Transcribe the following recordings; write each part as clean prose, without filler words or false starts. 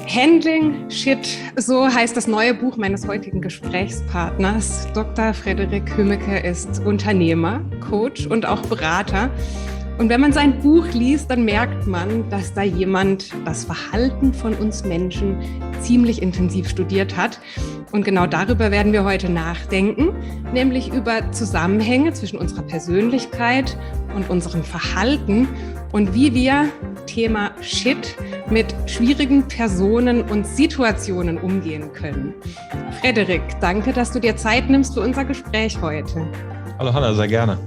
Handling Shit, so heißt das neue Buch meines heutigen Gesprächspartners. Dr. Frederik Hümmeke ist Unternehmer, Coach und auch Berater. Und wenn man sein Buch liest, dann merkt man, dass da jemand das Verhalten von uns Menschen ziemlich intensiv studiert hat. Und genau darüber werden wir heute nachdenken, nämlich über Zusammenhänge zwischen unserer Persönlichkeit und unserem Verhalten und wie wir Thema Shit mit schwierigen Personen und Situationen umgehen können. Frederik, danke, dass du dir Zeit nimmst für unser Gespräch heute. Hallo Hanna, sehr gerne.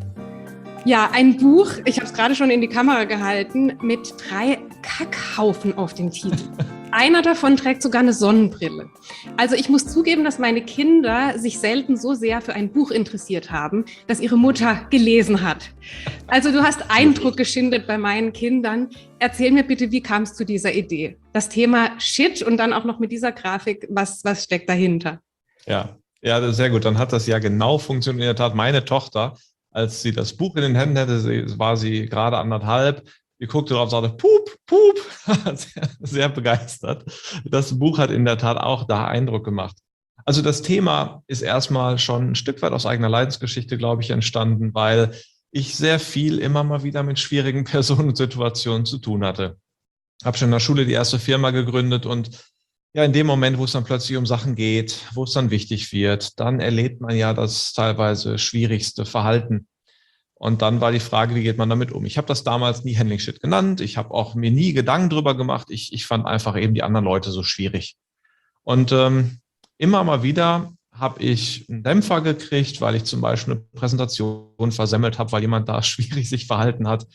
Ja, ein Buch, ich habe es gerade schon in die Kamera gehalten, mit 3 Kackhaufen auf dem Titel. Einer davon trägt sogar eine Sonnenbrille. Also ich muss zugeben, dass meine Kinder sich selten so sehr für ein Buch interessiert haben, das ihre Mutter gelesen hat. Also du hast Eindruck geschindet bei meinen Kindern. Erzähl mir bitte, wie kam es zu dieser Idee? Das Thema Shit und dann auch noch mit dieser Grafik, was steckt dahinter? Ja, sehr gut. Dann hat das ja genau funktioniert. In der Tat, meine Tochter, als sie das Buch in den Händen hatte, war sie gerade 1,5. Die guckte drauf und sagte, Pup, Pup, sehr begeistert. Das Buch hat in der Tat auch da Eindruck gemacht. Also das Thema ist erstmal schon ein Stück weit aus eigener Leidensgeschichte, glaube ich, entstanden, weil ich sehr viel immer mal wieder mit schwierigen Personen und Situationen zu tun hatte. Ich habe schon in der Schule die erste Firma gegründet und ja, in dem Moment, wo es dann plötzlich um Sachen geht, wo es dann wichtig wird, dann erlebt man ja das teilweise schwierigste Verhalten. Und dann war die Frage, wie geht man damit um? Ich habe das damals nie Handling Shit genannt. Ich habe auch mir nie Gedanken drüber gemacht. Ich fand einfach eben die anderen Leute so schwierig. Und immer mal wieder habe ich einen Dämpfer gekriegt, weil ich zum Beispiel eine Präsentation versemmelt habe, weil jemand da schwierig sich verhalten hat.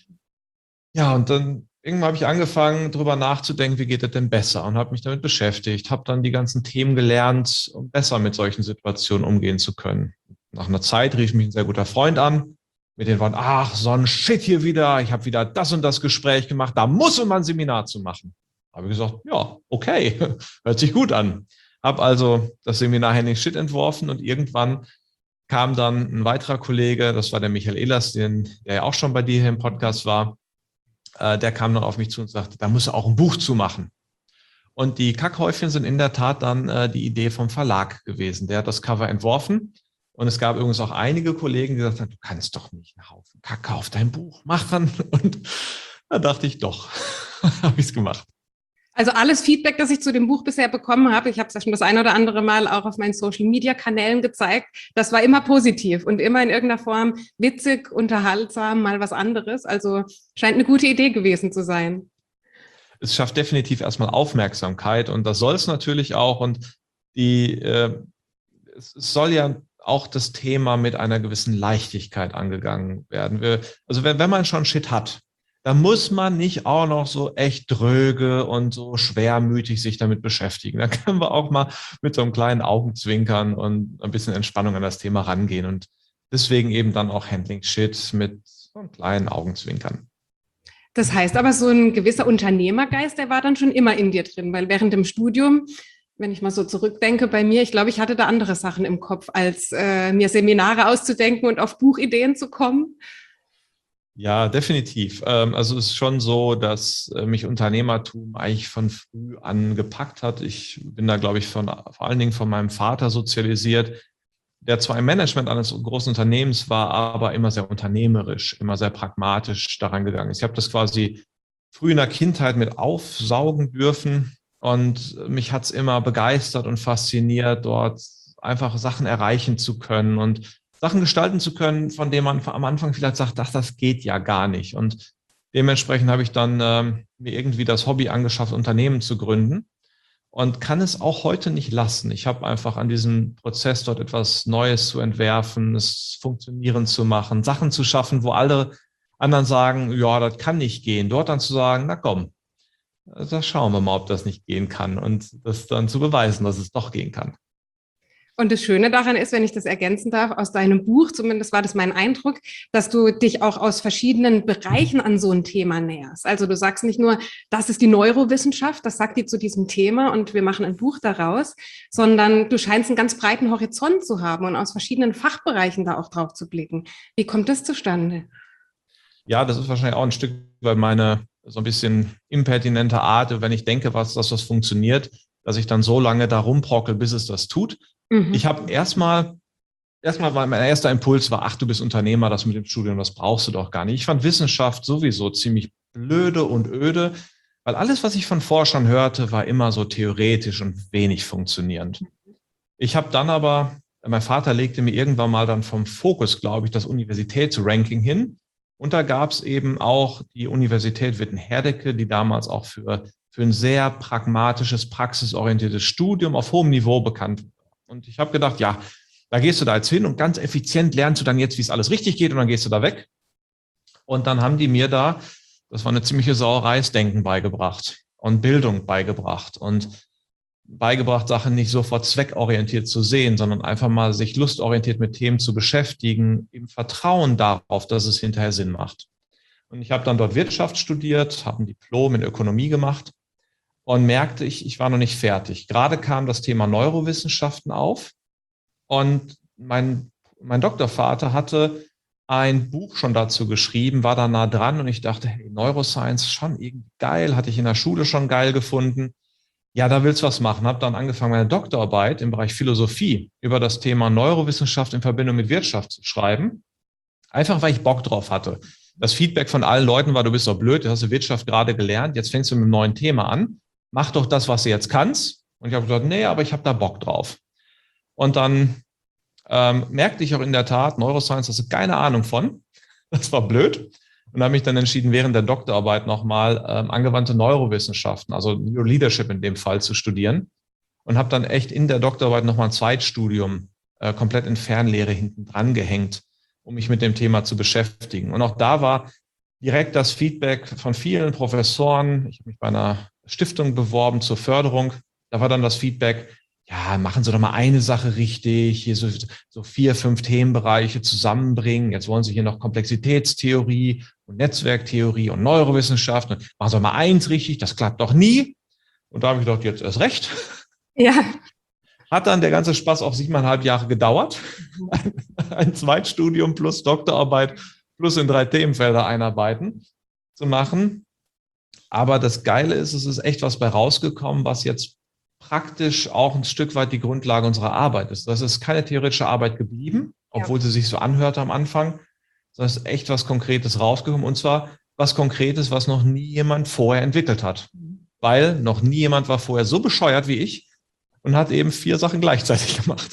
Ja, und dann irgendwann habe ich angefangen, drüber nachzudenken, wie geht es denn besser? Und habe mich damit beschäftigt, habe dann die ganzen Themen gelernt, um besser mit solchen Situationen umgehen zu können. Nach einer Zeit rief mich ein sehr guter Freund an, mit den Worten, ach, so ein Shit hier wieder, ich habe wieder das und das Gespräch gemacht, da muss man ein Seminar zu machen. Habe ich gesagt, ja, okay, hört sich gut an. Habe also das Seminar Handling Shit entworfen und irgendwann kam dann ein weiterer Kollege, das war der Michael Ehlers, der ja auch schon bei dir hier im Podcast war, der kam dann auf mich zu und sagte, da muss er auch ein Buch zu machen. Und die Kackhäufchen sind in der Tat dann die Idee vom Verlag gewesen. Der hat das Cover entworfen. Und es gab übrigens auch einige Kollegen, die gesagt haben, du kannst doch nicht einen Haufen Kacke auf dein Buch machen. Und da dachte ich, doch, habe ich es gemacht. Also alles Feedback, das ich zu dem Buch bisher bekommen habe, ich habe es ja schon das ein oder andere Mal auch auf meinen Social-Media-Kanälen gezeigt, das war immer positiv und immer in irgendeiner Form witzig, unterhaltsam, mal was anderes. Also scheint eine gute Idee gewesen zu sein. Es schafft definitiv erstmal Aufmerksamkeit und das soll es natürlich auch. Und es soll ja auch das Thema mit einer gewissen Leichtigkeit angegangen werden. Also wenn man schon Shit hat, dann muss man nicht auch noch so echt dröge und so schwermütig sich damit beschäftigen. Da können wir auch mal mit so einem kleinen Augenzwinkern und ein bisschen Entspannung an das Thema rangehen. Und deswegen eben dann auch Handling Shit mit so einem kleinen Augenzwinkern. Das heißt aber, so ein gewisser Unternehmergeist, der war dann schon immer in dir drin, weil während dem Studium, wenn ich mal so zurückdenke bei mir, ich glaube, ich hatte da andere Sachen im Kopf, als mir Seminare auszudenken und auf Buchideen zu kommen. Ja, definitiv. Also es ist schon so, dass mich Unternehmertum eigentlich von früh an gepackt hat. Ich bin da, glaube ich, vor allen Dingen von meinem Vater sozialisiert, der zwar im Management eines großen Unternehmens war, aber immer sehr unternehmerisch, immer sehr pragmatisch daran gegangen ist. Ich habe das quasi früh in der Kindheit mit aufsaugen dürfen und mich hat es immer begeistert und fasziniert, dort einfach Sachen erreichen zu können und Sachen gestalten zu können, von denen man am Anfang vielleicht sagt, das geht ja gar nicht. Und dementsprechend habe ich dann mir irgendwie das Hobby angeschafft, Unternehmen zu gründen und kann es auch heute nicht lassen. Ich habe einfach an diesem Prozess dort etwas Neues zu entwerfen, es funktionieren zu machen, Sachen zu schaffen, wo alle anderen sagen, ja, das kann nicht gehen. Dort dann zu sagen, na komm, da schauen wir mal, ob das nicht gehen kann und das dann zu beweisen, dass es doch gehen kann. Und das Schöne daran ist, wenn ich das ergänzen darf, aus deinem Buch, zumindest war das mein Eindruck, dass du dich auch aus verschiedenen Bereichen an so ein Thema näherst. Also du sagst nicht nur, das ist die Neurowissenschaft, das sagt die zu diesem Thema und wir machen ein Buch daraus, sondern du scheinst einen ganz breiten Horizont zu haben und aus verschiedenen Fachbereichen da auch drauf zu blicken. Wie kommt das zustande? Ja, das ist wahrscheinlich auch ein Stück weit meine so ein bisschen impertinenter Art, wenn ich denke, was funktioniert, dass ich dann so lange da rumbrockel, bis es das tut. Ich habe erstmal mein erster Impuls war, ach, du bist Unternehmer, das mit dem Studium, das brauchst du doch gar nicht. Ich fand Wissenschaft sowieso ziemlich blöde und öde, weil alles, was ich von Forschern hörte, war immer so theoretisch und wenig funktionierend. Ich habe dann aber, mein Vater legte mir irgendwann mal dann vom Fokus, glaube ich, das Universitätsranking hin. Und da gab es eben auch die Universität Witten-Herdecke, die damals auch für ein sehr pragmatisches, praxisorientiertes Studium auf hohem Niveau bekannt war. Und ich habe gedacht, ja, da gehst du da jetzt hin und ganz effizient lernst du dann jetzt, wie es alles richtig geht und dann gehst du da weg. Und dann haben die mir da, das war eine ziemliche Sauerei, das Denken beigebracht und Bildung beigebracht und beigebracht, Sachen nicht sofort zweckorientiert zu sehen, sondern einfach mal sich lustorientiert mit Themen zu beschäftigen, im Vertrauen darauf, dass es hinterher Sinn macht. Und ich habe dann dort Wirtschaft studiert, habe ein Diplom in Ökonomie gemacht und merkte, ich war noch nicht fertig. Gerade kam das Thema Neurowissenschaften auf und mein Doktorvater hatte ein Buch schon dazu geschrieben, war da nah dran und ich dachte, hey, Neuroscience schon irgendwie geil, hatte ich in der Schule schon geil gefunden. Ja, da willst du was machen. Habe dann angefangen, meine Doktorarbeit im Bereich Philosophie über das Thema Neurowissenschaft in Verbindung mit Wirtschaft zu schreiben. Einfach, weil ich Bock drauf hatte. Das Feedback von allen Leuten war, du bist doch blöd, du hast Wirtschaft gerade gelernt, jetzt fängst du mit einem neuen Thema an. Mach doch das, was du jetzt kannst. Und ich habe gesagt, nee, aber ich habe da Bock drauf. Und dann merkte ich auch in der Tat, Neuroscience hast du keine Ahnung von. Das war blöd. Und habe mich dann entschieden, während der Doktorarbeit nochmal angewandte Neurowissenschaften, also Neuroleadership in dem Fall, zu studieren. Und habe dann echt in der Doktorarbeit nochmal ein Zweitstudium komplett in Fernlehre hinten dran gehängt, um mich mit dem Thema zu beschäftigen. Und auch da war direkt das Feedback von vielen Professoren. Ich habe mich bei einer Stiftung beworben zur Förderung. Da war dann das Feedback, ja, machen Sie doch mal eine Sache richtig, hier so 4, 5 Themenbereiche zusammenbringen. Jetzt wollen Sie hier noch Komplexitätstheorie und Netzwerktheorie und Neurowissenschaft. Machen Sie doch mal eins richtig, das klappt doch nie. Und da habe ich gedacht, jetzt erst recht. Ja. Hat dann der ganze Spaß auch 7,5 Jahre gedauert. Ein Zweitstudium plus Doktorarbeit plus in 3 Themenfelder einarbeiten zu machen. Aber das Geile ist, es ist echt was bei rausgekommen, was jetzt praktisch auch ein Stück weit die Grundlage unserer Arbeit ist. Das ist keine theoretische Arbeit geblieben, obwohl sie sich so anhörte am Anfang. Das ist echt was Konkretes rausgekommen. Und zwar was Konkretes, was noch nie jemand vorher entwickelt hat. Weil noch nie jemand war vorher so bescheuert wie ich und hat eben 4 Sachen gleichzeitig gemacht.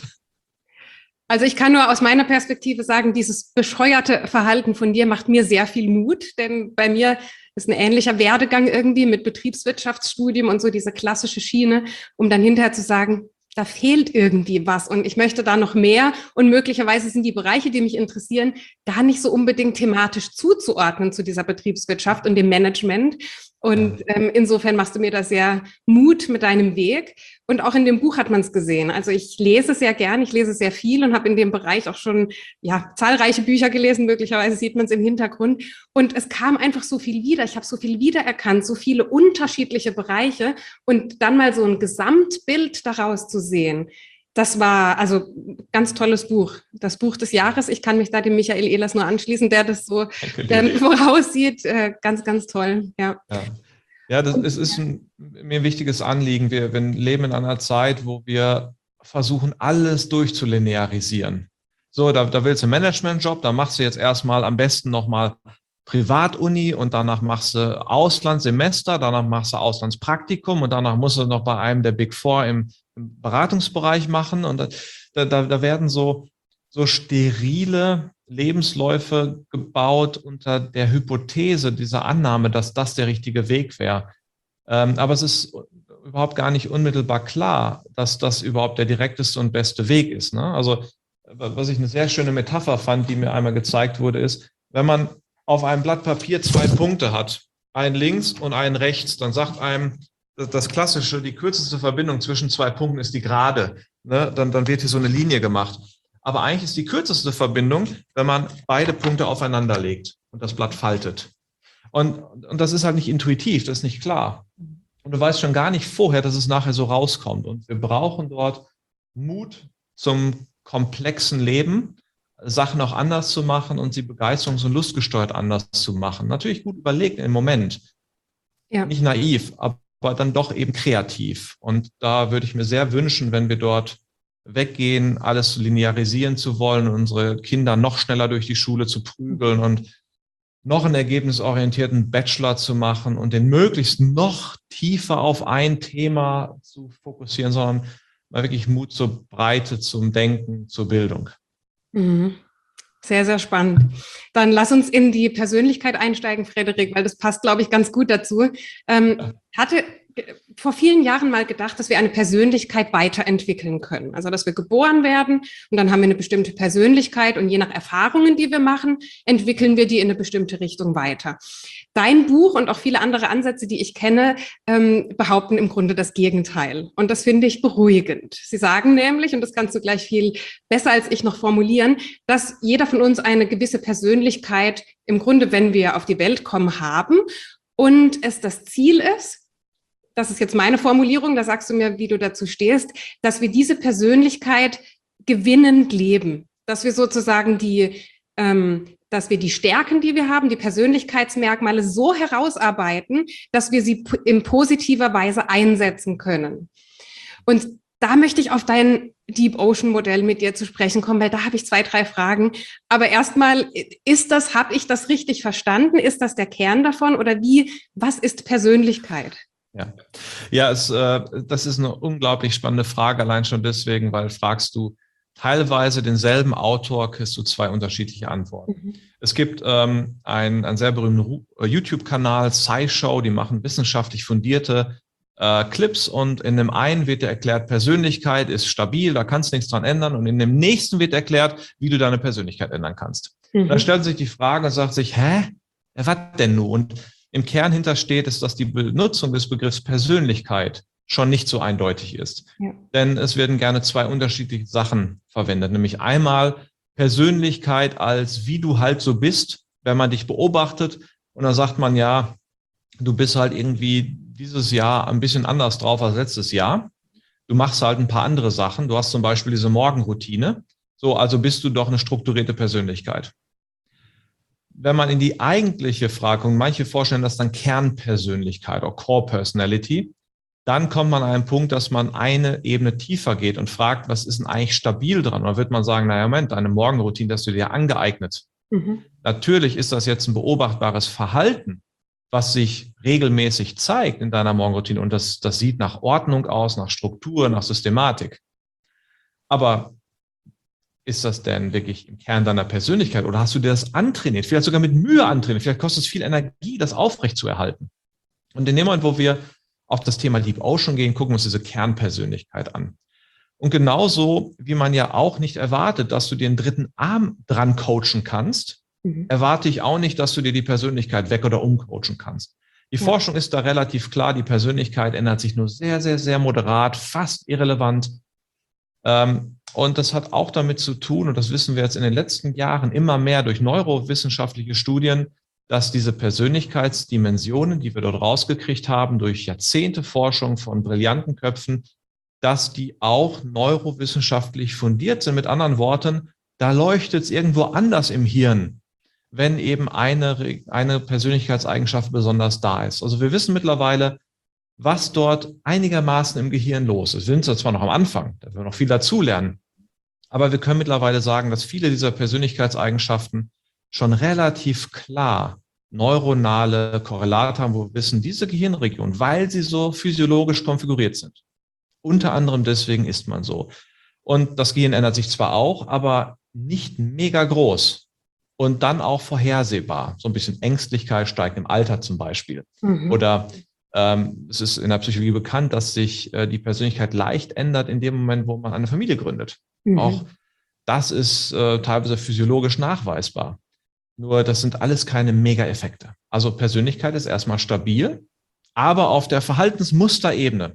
Also ich kann nur aus meiner Perspektive sagen, dieses bescheuerte Verhalten von dir macht mir sehr viel Mut, denn bei mir ist ein ähnlicher Werdegang irgendwie mit Betriebswirtschaftsstudium und so diese klassische Schiene, um dann hinterher zu sagen, da fehlt irgendwie was und ich möchte da noch mehr und möglicherweise sind die Bereiche, die mich interessieren, gar nicht so unbedingt thematisch zuzuordnen zu dieser Betriebswirtschaft und dem Management. Und insofern machst du mir da sehr Mut mit deinem Weg. Und auch in dem Buch hat man es gesehen. Also ich lese sehr gern, ich lese sehr viel und habe in dem Bereich auch schon zahlreiche Bücher gelesen. Möglicherweise sieht man es im Hintergrund. Und es kam einfach so viel wieder. Ich habe so viel wiedererkannt, so viele unterschiedliche Bereiche. Und dann mal so ein Gesamtbild daraus zu sehen, das war also ganz tolles Buch. Das Buch des Jahres. Ich kann mich da dem Michael Ehlers nur anschließen, der das so voraussieht. Ganz, ganz toll. Ja, es ist mir ein wichtiges Anliegen. Wir leben in einer Zeit, wo wir versuchen, alles durchzulinearisieren. So, da willst du einen Managementjob, da machst du jetzt erstmal am besten nochmal Privatuni und danach machst du Auslandssemester, danach machst du Auslandspraktikum und danach musst du noch bei einem der Big Four im Beratungsbereich machen. Und da werden so sterile Lebensläufe gebaut unter der Hypothese, dieser Annahme, dass das der richtige Weg wäre. Aber es ist überhaupt gar nicht unmittelbar klar, dass das überhaupt der direkteste und beste Weg ist. Ne? Also was ich eine sehr schöne Metapher fand, die mir einmal gezeigt wurde, ist, wenn man auf einem Blatt Papier 2 Punkte hat, einen links und einen rechts, dann sagt einem das Klassische, die kürzeste Verbindung zwischen 2 Punkten ist die Gerade. Ne? Dann wird hier so eine Linie gemacht. Aber eigentlich ist die kürzeste Verbindung, wenn man beide Punkte aufeinander legt und das Blatt faltet. Und das ist halt nicht intuitiv, das ist nicht klar. Und du weißt schon gar nicht vorher, dass es nachher so rauskommt. Und wir brauchen dort Mut zum komplexen Leben, Sachen auch anders zu machen und sie begeisterungs- und lustgesteuert anders zu machen. Natürlich gut überlegt im Moment. Ja. Nicht naiv, aber dann doch eben kreativ. Und da würde ich mir sehr wünschen, wenn wir dort weggehen, alles linearisieren zu wollen, unsere Kinder noch schneller durch die Schule zu prügeln und noch einen ergebnisorientierten Bachelor zu machen und den möglichst noch tiefer auf ein Thema zu fokussieren, sondern mal wirklich Mut zur Breite, zum Denken, zur Bildung. Mhm. Sehr, sehr spannend. Dann lass uns in die Persönlichkeit einsteigen, Frederik, weil das passt, glaube ich, ganz gut dazu. Hatte vor vielen Jahren mal gedacht, dass wir eine Persönlichkeit weiterentwickeln können. Also, dass wir geboren werden und dann haben wir eine bestimmte Persönlichkeit und je nach Erfahrungen, die wir machen, entwickeln wir die in eine bestimmte Richtung weiter. Dein Buch und auch viele andere Ansätze, die ich kenne, behaupten im Grunde das Gegenteil. Und das finde ich beruhigend. Sie sagen nämlich, und das kannst du gleich viel besser als ich noch formulieren, dass jeder von uns eine gewisse Persönlichkeit im Grunde, wenn wir auf die Welt kommen, haben und es das Ziel ist, das ist jetzt meine Formulierung, da sagst du mir, wie du dazu stehst, dass wir diese Persönlichkeit gewinnend leben, dass wir sozusagen dass wir die Stärken, die wir haben, die Persönlichkeitsmerkmale so herausarbeiten, dass wir sie in positiver Weise einsetzen können. Und da möchte ich auf dein Deep Ocean Modell mit dir zu sprechen kommen, weil da habe ich 2, 3 Fragen. Aber erstmal, habe ich das richtig verstanden? Ist das der Kern davon? Oder was ist Persönlichkeit? Ja, das ist eine unglaublich spannende Frage, allein schon deswegen, weil fragst du teilweise denselben Autor, kriegst du 2 unterschiedliche Antworten. Mhm. Es gibt einen sehr berühmten YouTube-Kanal, SciShow, die machen wissenschaftlich fundierte Clips und in dem einen wird dir erklärt, Persönlichkeit ist stabil, da kannst du nichts dran ändern und in dem nächsten wird erklärt, wie du deine Persönlichkeit ändern kannst. Mhm. Da stellt sich die Frage und sagt sich, was denn nun? Und im Kern hintersteht ist, dass die Benutzung des Begriffs Persönlichkeit schon nicht so eindeutig ist. Ja. Denn es werden gerne 2 unterschiedliche Sachen verwendet, nämlich einmal Persönlichkeit als wie du halt so bist, wenn man dich beobachtet und dann sagt man, ja, du bist halt irgendwie dieses Jahr ein bisschen anders drauf als letztes Jahr. Du machst halt ein paar andere Sachen. Du hast zum Beispiel diese Morgenroutine. So, also bist du doch eine strukturierte Persönlichkeit. Wenn man in die eigentliche Frage kommt, manche vorstellen das dann Kernpersönlichkeit oder Core Personality, dann kommt man an einen Punkt, dass man eine Ebene tiefer geht und fragt, was ist denn eigentlich stabil dran? Und dann wird man sagen, naja, Moment, deine Morgenroutine hast du dir angeeignet. Mhm. Natürlich ist das jetzt ein beobachtbares Verhalten, was sich regelmäßig zeigt in deiner Morgenroutine und das sieht nach Ordnung aus, nach Struktur, nach Systematik. Aber ist das denn wirklich im Kern deiner Persönlichkeit oder hast du dir das antrainiert, vielleicht sogar mit Mühe antrainiert, vielleicht kostet es viel Energie, das aufrechtzuerhalten. Und in dem Moment, wo wir auf das Thema Deep Ocean gehen, gucken wir uns diese Kernpersönlichkeit an. Und genauso, wie man ja auch nicht erwartet, dass du dir einen dritten Arm dran coachen kannst, erwarte ich auch nicht, dass du dir die Persönlichkeit weg- oder umcoachen kannst. Die Forschung ist da relativ klar, die Persönlichkeit ändert sich nur sehr, sehr, sehr moderat, fast irrelevant. Und das hat auch damit zu tun, und das wissen wir jetzt in den letzten Jahren immer mehr durch neurowissenschaftliche Studien, dass diese Persönlichkeitsdimensionen, die wir dort rausgekriegt haben, durch Jahrzehnte Forschung von brillanten Köpfen, dass die auch neurowissenschaftlich fundiert sind. Mit anderen Worten, da leuchtet es irgendwo anders im Hirn, wenn eben eine Persönlichkeitseigenschaft besonders da ist. Also wir wissen mittlerweile, was dort einigermaßen im Gehirn los ist. Wir sind zwar noch am Anfang, da werden wir noch viel dazulernen, aber wir können mittlerweile sagen, dass viele dieser Persönlichkeitseigenschaften schon relativ klar neuronale Korrelate haben, wo wir wissen, diese Gehirnregion, weil sie so physiologisch konfiguriert sind. Unter anderem deswegen ist man so. Und das Gehirn ändert sich zwar auch, aber nicht mega groß und dann auch vorhersehbar. So ein bisschen Ängstlichkeit steigt im Alter zum Beispiel. Mhm. Oder es ist in der Psychologie bekannt, dass sich die Persönlichkeit leicht ändert in dem Moment, wo man eine Familie gründet. Mhm. Auch das ist teilweise physiologisch nachweisbar. Nur das sind alles keine Mega-Effekte. Also Persönlichkeit ist erstmal stabil, aber auf der Verhaltensmusterebene,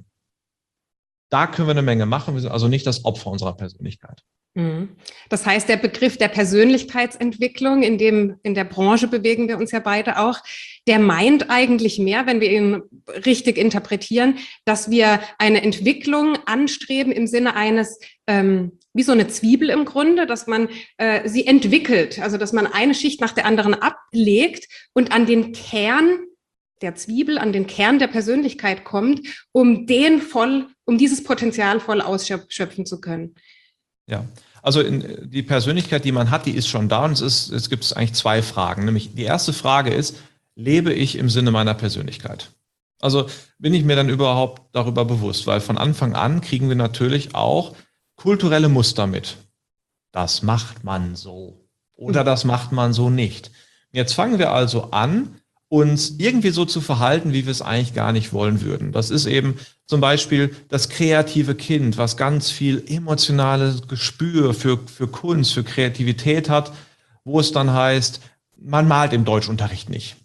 da können wir eine Menge machen. Wir sind also nicht das Opfer unserer Persönlichkeit. Das heißt, der Begriff der Persönlichkeitsentwicklung, in der Branche bewegen wir uns ja beide auch, der meint eigentlich mehr, wenn wir ihn richtig interpretieren, dass wir eine Entwicklung anstreben im Sinne eines, wie so eine Zwiebel im Grunde, dass man sie entwickelt, also dass man eine Schicht nach der anderen ablegt und an den Kern, der Zwiebel, an den Kern der Persönlichkeit kommt, um dieses Potenzial voll ausschöpfen zu können? Ja, also die Persönlichkeit, die man hat, die ist schon da, und es gibt eigentlich zwei Fragen. Nämlich die erste Frage ist, lebe ich im Sinne meiner Persönlichkeit? Also bin ich mir dann überhaupt darüber bewusst? Weil von Anfang an kriegen wir natürlich auch kulturelle Muster mit. Das macht man so oder das macht man so nicht. Jetzt fangen wir also an, uns irgendwie so zu verhalten, wie wir es eigentlich gar nicht wollen würden. Das ist eben zum Beispiel das kreative Kind, was ganz viel emotionales Gespür für Kunst, für Kreativität hat, wo es dann heißt, man malt im Deutschunterricht nicht.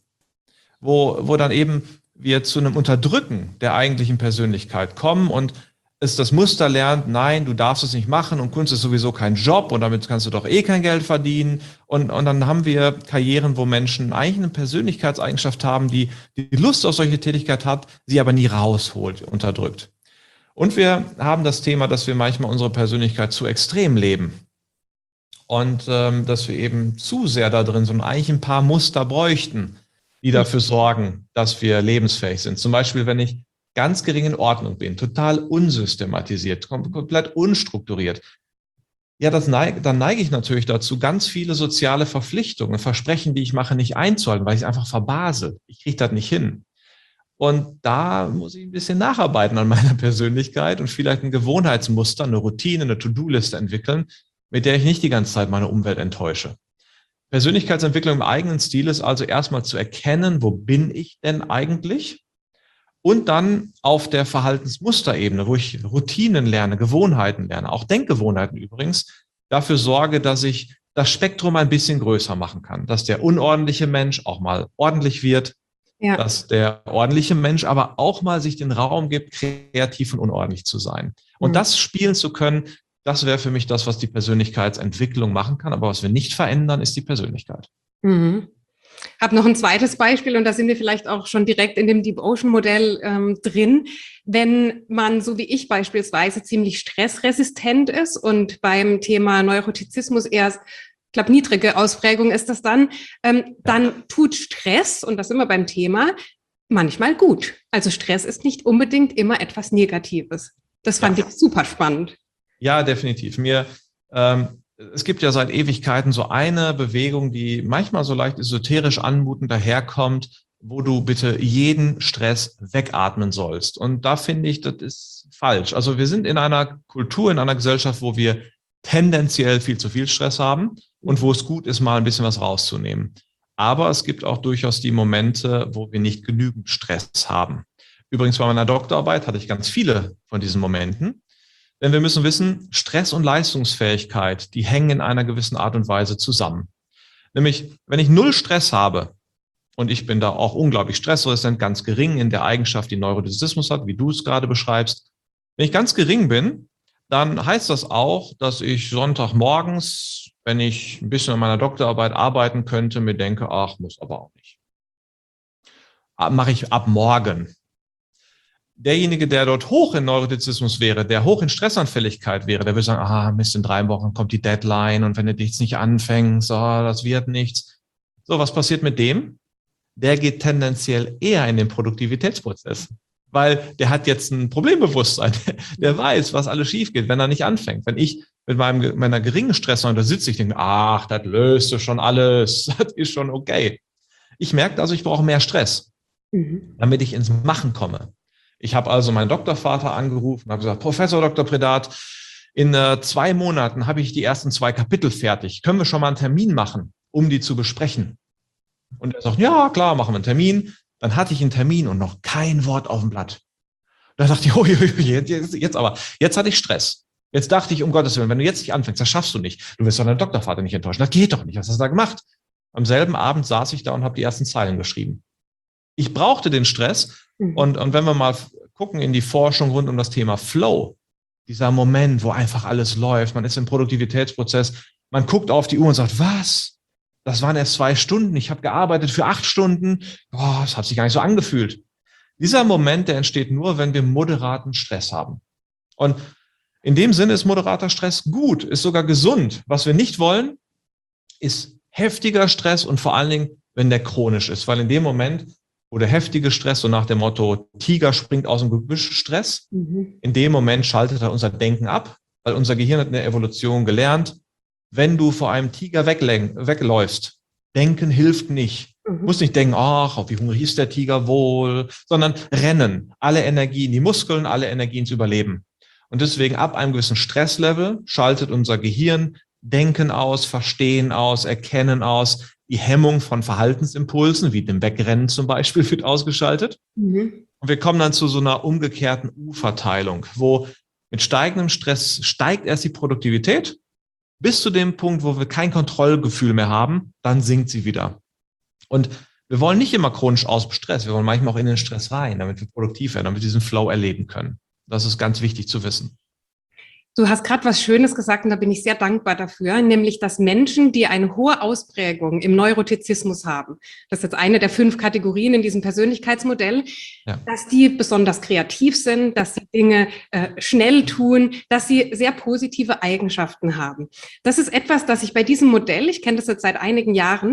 Wo dann eben wir zu einem Unterdrücken der eigentlichen Persönlichkeit kommen und es das Muster lernt, nein, du darfst es nicht machen und Kunst ist sowieso kein Job und damit kannst du doch eh kein Geld verdienen. Und dann haben wir Karrieren, wo Menschen eigentlich eine Persönlichkeitseigenschaft haben, die Lust auf solche Tätigkeit hat, sie aber nie rausholt, unterdrückt. Und wir haben das Thema, dass wir manchmal unsere Persönlichkeit zu extrem leben. Und dass wir eben zu sehr da drin sind und eigentlich ein paar Muster bräuchten, die dafür sorgen, dass wir lebensfähig sind. Zum Beispiel, wenn ich ganz gering in Ordnung bin, total unsystematisiert, komplett unstrukturiert, ja, dann neige ich natürlich dazu, ganz viele soziale Verpflichtungen, Versprechen, die ich mache, nicht einzuhalten, weil ich es einfach verbasel. Ich kriege das nicht hin. Und da muss ich ein bisschen nacharbeiten an meiner Persönlichkeit und vielleicht ein Gewohnheitsmuster, eine Routine, eine To-Do-Liste entwickeln, mit der ich nicht die ganze Zeit meine Umwelt enttäusche. Persönlichkeitsentwicklung im eigenen Stil ist also erstmal zu erkennen, wo bin ich denn eigentlich? Und dann auf der Verhaltensmusterebene, wo ich Routinen lerne, Gewohnheiten lerne, auch Denkgewohnheiten übrigens, dafür sorge, dass ich das Spektrum ein bisschen größer machen kann, dass der unordentliche Mensch auch mal ordentlich wird, ja, dass der ordentliche Mensch aber auch mal sich den Raum gibt, kreativ und unordentlich zu sein. Und das spielen zu können, das wäre für mich das, was die Persönlichkeitsentwicklung machen kann. Aber was wir nicht verändern, ist die Persönlichkeit. Mhm. Ich habe noch ein zweites Beispiel und da sind wir vielleicht auch schon direkt in dem Deep Ocean Modell drin. Wenn man, so wie ich beispielsweise, ziemlich stressresistent ist und beim Thema Neurotizismus eher, ich glaube, niedrige Ausprägung ist das dann tut Stress, und das sind wir beim Thema, manchmal gut. Also Stress ist nicht unbedingt immer etwas Negatives. Das fand ich super spannend. Ja, definitiv. Es gibt ja seit Ewigkeiten so eine Bewegung, die manchmal so leicht esoterisch anmutend daherkommt, wo du bitte jeden Stress wegatmen sollst. Und da finde ich, das ist falsch. Also wir sind in einer Kultur, in einer Gesellschaft, wo wir tendenziell viel zu viel Stress haben und wo es gut ist, mal ein bisschen was rauszunehmen. Aber es gibt auch durchaus die Momente, wo wir nicht genügend Stress haben. Übrigens bei meiner Doktorarbeit hatte ich ganz viele von diesen Momenten. Denn wir müssen wissen, Stress und Leistungsfähigkeit, die hängen in einer gewissen Art und Weise zusammen. Nämlich, wenn ich null Stress habe, und ich bin da auch unglaublich stressresistent, ganz gering in der Eigenschaft, die Neurotizismus hat, wie du es gerade beschreibst. Wenn ich ganz gering bin, dann heißt das auch, dass ich Sonntagmorgens, wenn ich ein bisschen an meiner Doktorarbeit arbeiten könnte, mir denke, ach, muss aber auch nicht. Mache ich ab morgen. Derjenige, der dort hoch in Neurotizismus wäre, der hoch in Stressanfälligkeit wäre, der würde sagen, Mist, in 3 Wochen kommt die Deadline und wenn du jetzt nicht anfängst, das wird nichts. So, was passiert mit dem? Der geht tendenziell eher in den Produktivitätsprozess, weil der hat jetzt ein Problembewusstsein. Der weiß, was alles schief geht, wenn er nicht anfängt. Wenn ich mit meiner geringen Stress da sitze, ich denke, ach, das löst du schon alles, das ist schon okay. Ich merke also, ich brauche mehr Stress, damit ich ins Machen komme. Ich habe also meinen Doktorvater angerufen und habe gesagt, Professor Dr. Predat, in 2 Monaten habe ich die ersten 2 Kapitel fertig. Können wir schon mal einen Termin machen, um die zu besprechen? Und er sagt, ja, klar, machen wir einen Termin. Dann hatte ich einen Termin und noch kein Wort auf dem Blatt. Da dachte ich, jetzt hatte ich Stress. Jetzt dachte ich, um Gottes Willen, wenn du jetzt nicht anfängst, das schaffst du nicht. Du wirst doch deinen Doktorvater nicht enttäuschen. Das geht doch nicht. Was hast du da gemacht? Am selben Abend saß ich da und habe die ersten Zeilen geschrieben. Ich brauchte den Stress. Und wenn wir mal gucken in die Forschung rund um das Thema Flow, dieser Moment, wo einfach alles läuft, man ist im Produktivitätsprozess, man guckt auf die Uhr und sagt, was? Das waren erst 2 Stunden, ich habe gearbeitet für 8 Stunden, das hat sich gar nicht so angefühlt. Dieser Moment, der entsteht nur, wenn wir moderaten Stress haben. Und in dem Sinne ist moderater Stress gut, ist sogar gesund. Was wir nicht wollen, ist heftiger Stress und vor allen Dingen, wenn der chronisch ist, weil in dem Moment oder heftige Stress, so nach dem Motto, Tiger springt aus dem Gebüsch, Stress. In dem Moment schaltet er unser Denken ab, weil unser Gehirn hat in der Evolution gelernt, wenn du vor einem Tiger wegläufst, denken hilft nicht. Du musst nicht denken, ach, wie hungrig ist der Tiger wohl, sondern rennen, alle Energie in die Muskeln, alle Energie ins Überleben. Und deswegen ab einem gewissen Stresslevel schaltet unser Gehirn Denken aus, Verstehen aus, Erkennen aus. Die Hemmung von Verhaltensimpulsen, wie dem Wegrennen zum Beispiel, wird ausgeschaltet. Und wir kommen dann zu so einer umgekehrten U-Verteilung, wo mit steigendem Stress steigt erst die Produktivität, bis zu dem Punkt, wo wir kein Kontrollgefühl mehr haben, dann sinkt sie wieder. Und wir wollen nicht immer chronisch Stress, wir wollen manchmal auch in den Stress rein, damit wir produktiv werden, damit wir diesen Flow erleben können. Das ist ganz wichtig zu wissen. Du hast gerade was Schönes gesagt und da bin ich sehr dankbar dafür, nämlich, dass Menschen, die eine hohe Ausprägung im Neurotizismus haben, das ist jetzt eine der 5 Kategorien in diesem Persönlichkeitsmodell, dass die besonders kreativ sind, dass sie Dinge schnell tun, dass sie sehr positive Eigenschaften haben. Das ist etwas, das ich bei diesem Modell, ich kenne das jetzt seit einigen Jahren,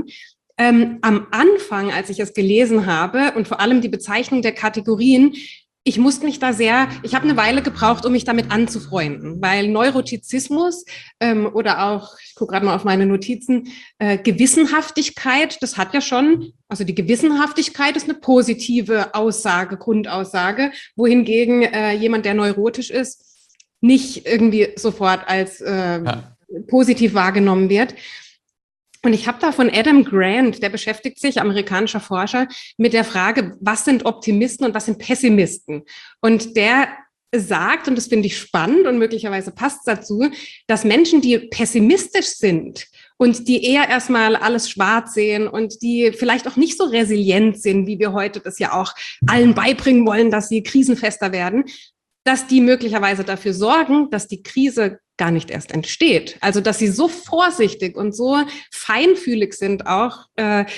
am Anfang, als ich es gelesen habe und vor allem die Bezeichnung der Kategorien, ich habe eine Weile gebraucht, um mich damit anzufreunden, weil Neurotizismus oder auch, ich gucke gerade mal auf meine Notizen, Gewissenhaftigkeit, das hat ja schon, also die Gewissenhaftigkeit ist eine positive Aussage, Grundaussage, wohingegen jemand, der neurotisch ist, nicht irgendwie sofort als positiv wahrgenommen wird. Und ich habe da von Adam Grant, der beschäftigt sich, amerikanischer Forscher, mit der Frage, was sind Optimisten und was sind Pessimisten? Und der sagt, und das finde ich spannend und möglicherweise passt dazu, dass Menschen, die pessimistisch sind und die eher erstmal alles schwarz sehen und die vielleicht auch nicht so resilient sind, wie wir heute das ja auch allen beibringen wollen, dass sie krisenfester werden, dass die möglicherweise dafür sorgen, dass die Krise gar nicht erst entsteht. Also, dass sie so vorsichtig und so feinfühlig sind auch,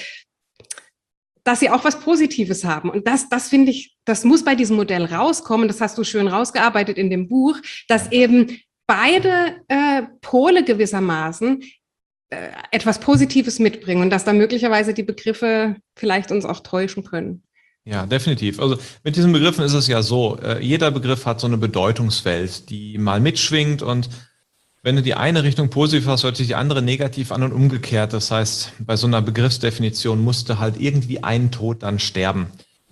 dass sie auch was Positives haben. Und das finde ich, das muss bei diesem Modell rauskommen. Das hast du schön rausgearbeitet in dem Buch, dass eben beide Pole gewissermaßen etwas Positives mitbringen und dass da möglicherweise die Begriffe vielleicht uns auch täuschen können. Ja, definitiv. Also mit diesen Begriffen ist es ja so, jeder Begriff hat so eine Bedeutungswelt, die mal mitschwingt, und wenn du die eine Richtung positiv hast, hört sich die andere negativ an und umgekehrt. Das heißt, bei so einer Begriffsdefinition musste halt irgendwie ein Tod dann sterben.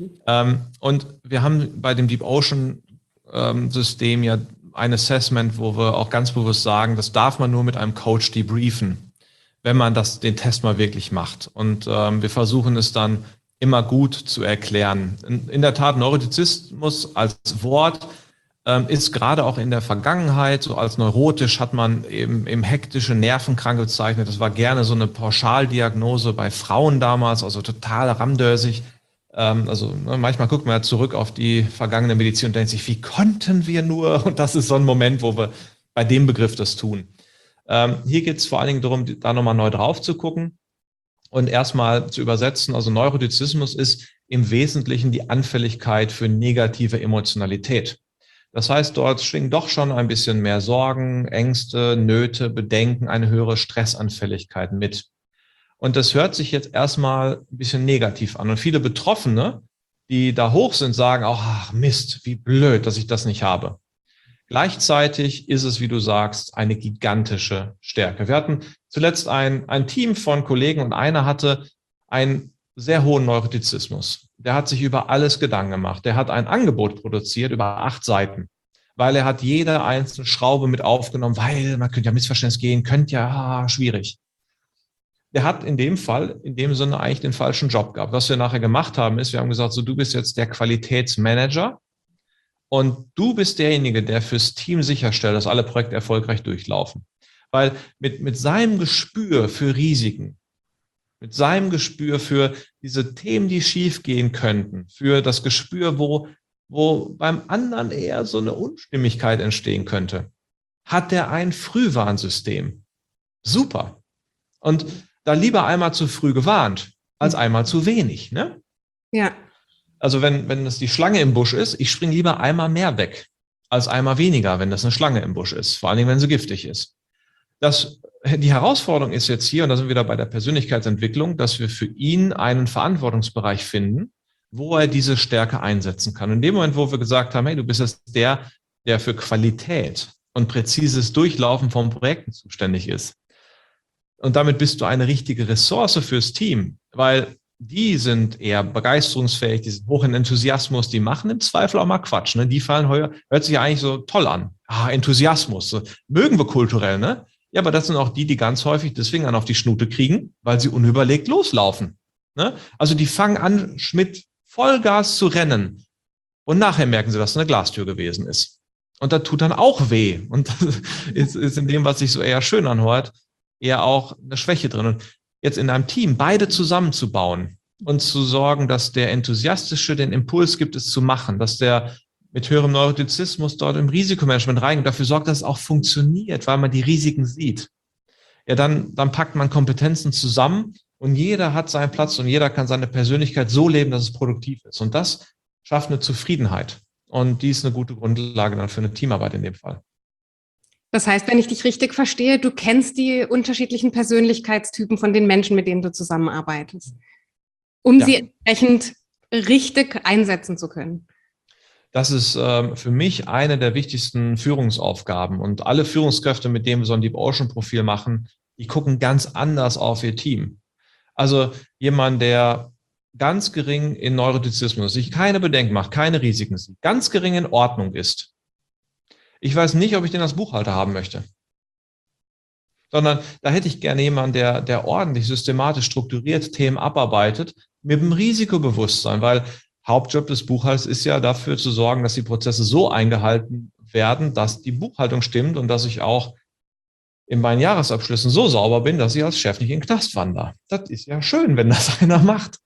Und wir haben bei dem Deep Ocean System ja ein Assessment, wo wir auch ganz bewusst sagen, das darf man nur mit einem Coach debriefen, wenn man den Test mal wirklich macht. Und wir versuchen es dann immer gut zu erklären. In der Tat, Neurotizismus als Wort ist gerade auch in der Vergangenheit, so als neurotisch hat man eben hektische Nervenkranke bezeichnet. Das war gerne so eine Pauschaldiagnose bei Frauen damals, also total ramdösig. Manchmal guckt man ja zurück auf die vergangene Medizin und denkt sich, wie konnten wir nur? Und das ist so ein Moment, wo wir bei dem Begriff das tun. Hier geht es vor allen Dingen darum, da nochmal neu drauf zu gucken und erstmal zu übersetzen. Also Neurotizismus ist im Wesentlichen die Anfälligkeit für negative Emotionalität. Das heißt, dort schwingen doch schon ein bisschen mehr Sorgen, Ängste, Nöte, Bedenken, eine höhere Stressanfälligkeit mit. Und das hört sich jetzt erstmal ein bisschen negativ an. Und viele Betroffene, die da hoch sind, sagen auch, ach Mist, wie blöd, dass ich das nicht habe. Gleichzeitig ist es, wie du sagst, eine gigantische Stärke. Wir hatten zuletzt ein Team von Kollegen und einer hatte einen sehr hohen Neurotizismus. Der hat sich über alles Gedanken gemacht. Der hat ein Angebot produziert über 8 Seiten, weil er hat jede einzelne Schraube mit aufgenommen, weil man könnte ja Missverständnis gehen, schwierig. Der hat in dem Fall, in dem Sinne eigentlich den falschen Job gehabt. Was wir nachher gemacht haben, ist, wir haben gesagt, so, du bist jetzt der Qualitätsmanager und du bist derjenige, der fürs Team sicherstellt, dass alle Projekte erfolgreich durchlaufen. Weil mit seinem Gespür für Risiken, mit seinem Gespür für diese Themen, die schief gehen könnten, für das Gespür, wo beim anderen eher so eine Unstimmigkeit entstehen könnte, hat er ein Frühwarnsystem. Super. Und da lieber einmal zu früh gewarnt, als einmal zu wenig, ne? Ja. Also wenn es die Schlange im Busch ist, ich springe lieber einmal mehr weg, als einmal weniger, wenn das eine Schlange im Busch ist, vor allen Dingen, wenn sie giftig ist. Die Herausforderung ist jetzt hier, und da sind wir wieder bei der Persönlichkeitsentwicklung, dass wir für ihn einen Verantwortungsbereich finden, wo er diese Stärke einsetzen kann. Und in dem Moment, wo wir gesagt haben, hey, du bist jetzt der für Qualität und präzises Durchlaufen von Projekten zuständig ist. Und damit bist du eine richtige Ressource fürs Team, weil die sind eher begeisterungsfähig, die sind hoch in Enthusiasmus, die machen im Zweifel auch mal Quatsch. Ne? Die fallen hört sich ja eigentlich so toll an. Enthusiasmus, so, mögen wir kulturell, ne? Ja, aber das sind auch die ganz häufig deswegen an auf die Schnute kriegen, weil sie unüberlegt loslaufen. Ne? Also die fangen an, mit Vollgas zu rennen und nachher merken sie, dass es eine Glastür gewesen ist. Und das tut dann auch weh. Und das ist in dem, was sich so eher schön anhört, eher auch eine Schwäche drin. Und jetzt in einem Team beide zusammenzubauen und zu sorgen, dass der Enthusiastische den Impuls gibt, es zu machen, dass der mit höherem Neurotizismus dort im Risikomanagement reingeht, dafür sorgt, dass es auch funktioniert, weil man die Risiken sieht. Ja, dann packt man Kompetenzen zusammen und jeder hat seinen Platz und jeder kann seine Persönlichkeit so leben, dass es produktiv ist. Und das schafft eine Zufriedenheit. Und die ist eine gute Grundlage dann für eine Teamarbeit in dem Fall. Das heißt, wenn ich dich richtig verstehe, du kennst die unterschiedlichen Persönlichkeitstypen von den Menschen, mit denen du zusammenarbeitest, um sie entsprechend richtig einsetzen zu können. Das ist für mich eine der wichtigsten Führungsaufgaben. Und alle Führungskräfte, mit denen wir so ein Deep Ocean Profil machen, die gucken ganz anders auf ihr Team. Also jemand, der ganz gering in Neurotizismus, sich keine Bedenken macht, keine Risiken sieht, ganz gering in Ordnung ist. Ich weiß nicht, ob ich den als Buchhalter haben möchte. Sondern da hätte ich gerne jemanden, der ordentlich, systematisch, strukturiert Themen abarbeitet, mit dem Risikobewusstsein, weil Hauptjob des Buchhalters ist ja dafür zu sorgen, dass die Prozesse so eingehalten werden, dass die Buchhaltung stimmt und dass ich auch in meinen Jahresabschlüssen so sauber bin, dass ich als Chef nicht in den Knast wandere. Das ist ja schön, wenn das einer macht.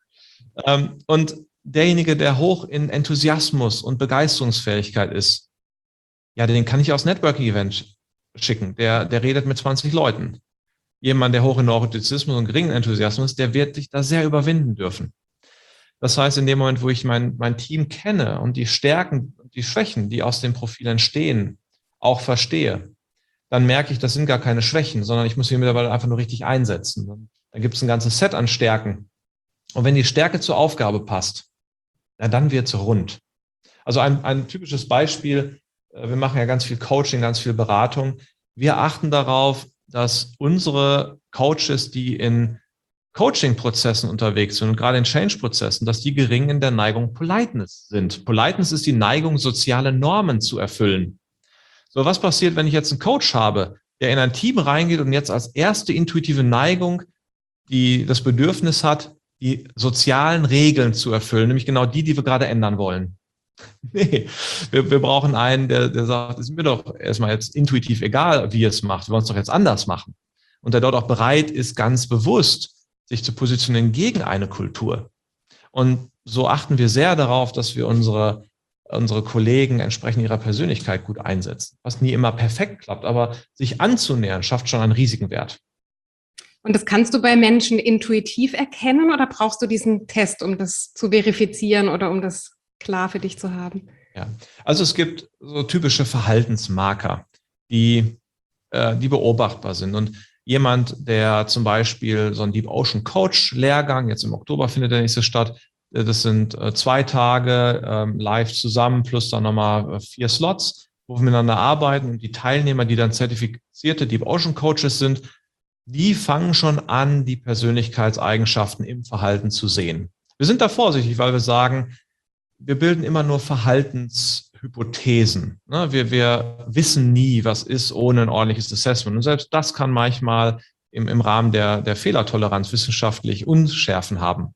Und derjenige, der hoch in Enthusiasmus und Begeisterungsfähigkeit ist, ja, den kann ich aufs Networking-Event schicken. Der redet mit 20 Leuten. Jemand, der hoch in Neurotizismus und geringen Enthusiasmus, der wird sich da sehr überwinden dürfen. Das heißt, in dem Moment, wo ich mein Team kenne und die Stärken und die Schwächen, die aus dem Profil entstehen, auch verstehe, dann merke ich, das sind gar keine Schwächen, sondern ich muss sie mittlerweile einfach nur richtig einsetzen. Dann gibt es ein ganzes Set an Stärken. Und wenn die Stärke zur Aufgabe passt, dann wird es rund. Also ein typisches Beispiel, wir machen ja ganz viel Coaching, ganz viel Beratung. Wir achten darauf, dass unsere Coaches, die in Coaching-Prozessen unterwegs sind und gerade in Change-Prozessen, dass die gering in der Neigung Politeness sind. Politeness ist die Neigung, soziale Normen zu erfüllen. So, was passiert, wenn ich jetzt einen Coach habe, der in ein Team reingeht und jetzt als erste intuitive Neigung das Bedürfnis hat, die sozialen Regeln zu erfüllen, nämlich genau die wir gerade ändern wollen. Nee, wir brauchen einen, der sagt, es ist mir doch erstmal jetzt intuitiv egal, wie ihr es macht, wir wollen es doch jetzt anders machen. Und der dort auch bereit ist, ganz bewusst sich zu positionieren gegen eine Kultur. Und so achten wir sehr darauf, dass wir unsere Kollegen entsprechend ihrer Persönlichkeit gut einsetzen. Was nie immer perfekt klappt, aber sich anzunähern, schafft schon einen riesigen Wert. Und das kannst du bei Menschen intuitiv erkennen oder brauchst du diesen Test, um das zu verifizieren oder um das klar für dich zu haben? Ja, also es gibt so typische Verhaltensmarker, die beobachtbar sind. Und jemand, der zum Beispiel so einen Deep Ocean Coach Lehrgang, jetzt im Oktober findet der nächste statt, das sind 2 Tage live zusammen plus dann nochmal 4 Slots, wo wir miteinander arbeiten. Und die Teilnehmer, die dann zertifizierte Deep Ocean Coaches sind, die fangen schon an, die Persönlichkeitseigenschaften im Verhalten zu sehen. Wir sind da vorsichtig, weil wir sagen, wir bilden immer nur Verhaltenshypothesen. Wir wissen nie, was ist ohne ein ordentliches Assessment. Und selbst das kann manchmal im Rahmen der Fehlertoleranz wissenschaftlich Unschärfen haben.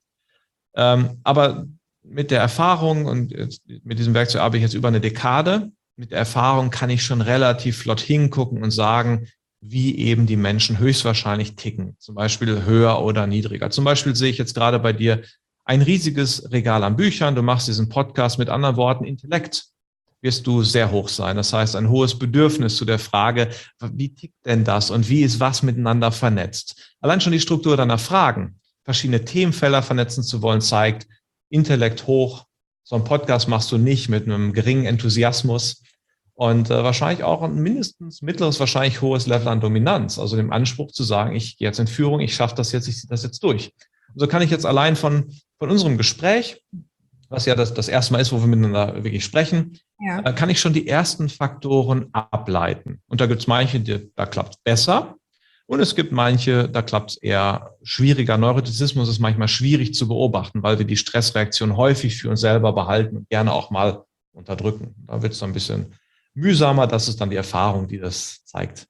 Aber mit der Erfahrung und mit diesem Werkzeug arbeite ich jetzt über eine Dekade. Mit der Erfahrung kann ich schon relativ flott hingucken und sagen, wie eben die Menschen höchstwahrscheinlich ticken. Zum Beispiel höher oder niedriger. Zum Beispiel sehe ich jetzt gerade bei dir ein riesiges Regal an Büchern. Du machst diesen Podcast, mit anderen Worten, Intellekt wirst du sehr hoch sein. Das heißt, ein hohes Bedürfnis zu der Frage, wie tickt denn das und wie ist was miteinander vernetzt? Allein schon die Struktur deiner Fragen, verschiedene Themenfelder vernetzen zu wollen, zeigt Intellekt hoch. So einen Podcast machst du nicht mit einem geringen Enthusiasmus und wahrscheinlich auch ein mindestens mittleres, wahrscheinlich hohes Level an Dominanz. Also dem Anspruch zu sagen, ich gehe jetzt in Führung, ich schaffe das jetzt, ich ziehe das jetzt durch. Und so kann ich jetzt allein von unserem Gespräch was ja das erste Mal ist, wo wir miteinander wirklich sprechen, Ja. kann ich schon die ersten Faktoren ableiten. Und da gibt es manche, da klappt es besser. Und es gibt manche, da klappt es eher schwieriger. Neurotizismus ist manchmal schwierig zu beobachten, weil wir die Stressreaktion häufig für uns selber behalten und gerne auch mal unterdrücken. Da wird es dann ein bisschen mühsamer. Das ist dann die Erfahrung, die das zeigt.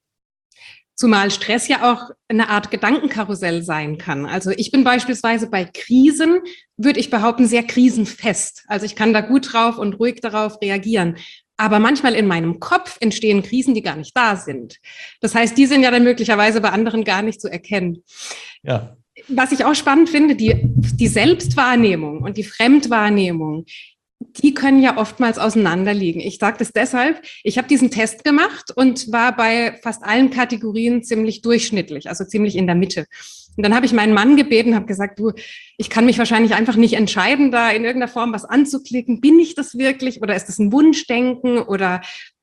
Zumal Stress ja auch eine Art Gedankenkarussell sein kann. Also ich bin beispielsweise bei Krisen, würde ich behaupten, sehr krisenfest. Also ich kann da gut drauf und ruhig darauf reagieren. Aber manchmal in meinem Kopf entstehen Krisen, die gar nicht da sind. Das heißt, die sind ja dann möglicherweise bei anderen gar nicht zu erkennen. Ja. Was ich auch spannend finde, die Selbstwahrnehmung und die Fremdwahrnehmung, die können ja oftmals auseinanderliegen. Ich sage das deshalb, ich habe diesen Test gemacht und war bei fast allen Kategorien ziemlich durchschnittlich, also ziemlich in der Mitte. Und dann habe ich meinen Mann gebeten, habe gesagt, du, ich kann mich wahrscheinlich einfach nicht entscheiden, da in irgendeiner Form was anzuklicken. Bin ich das wirklich oder ist das ein Wunschdenken? Oder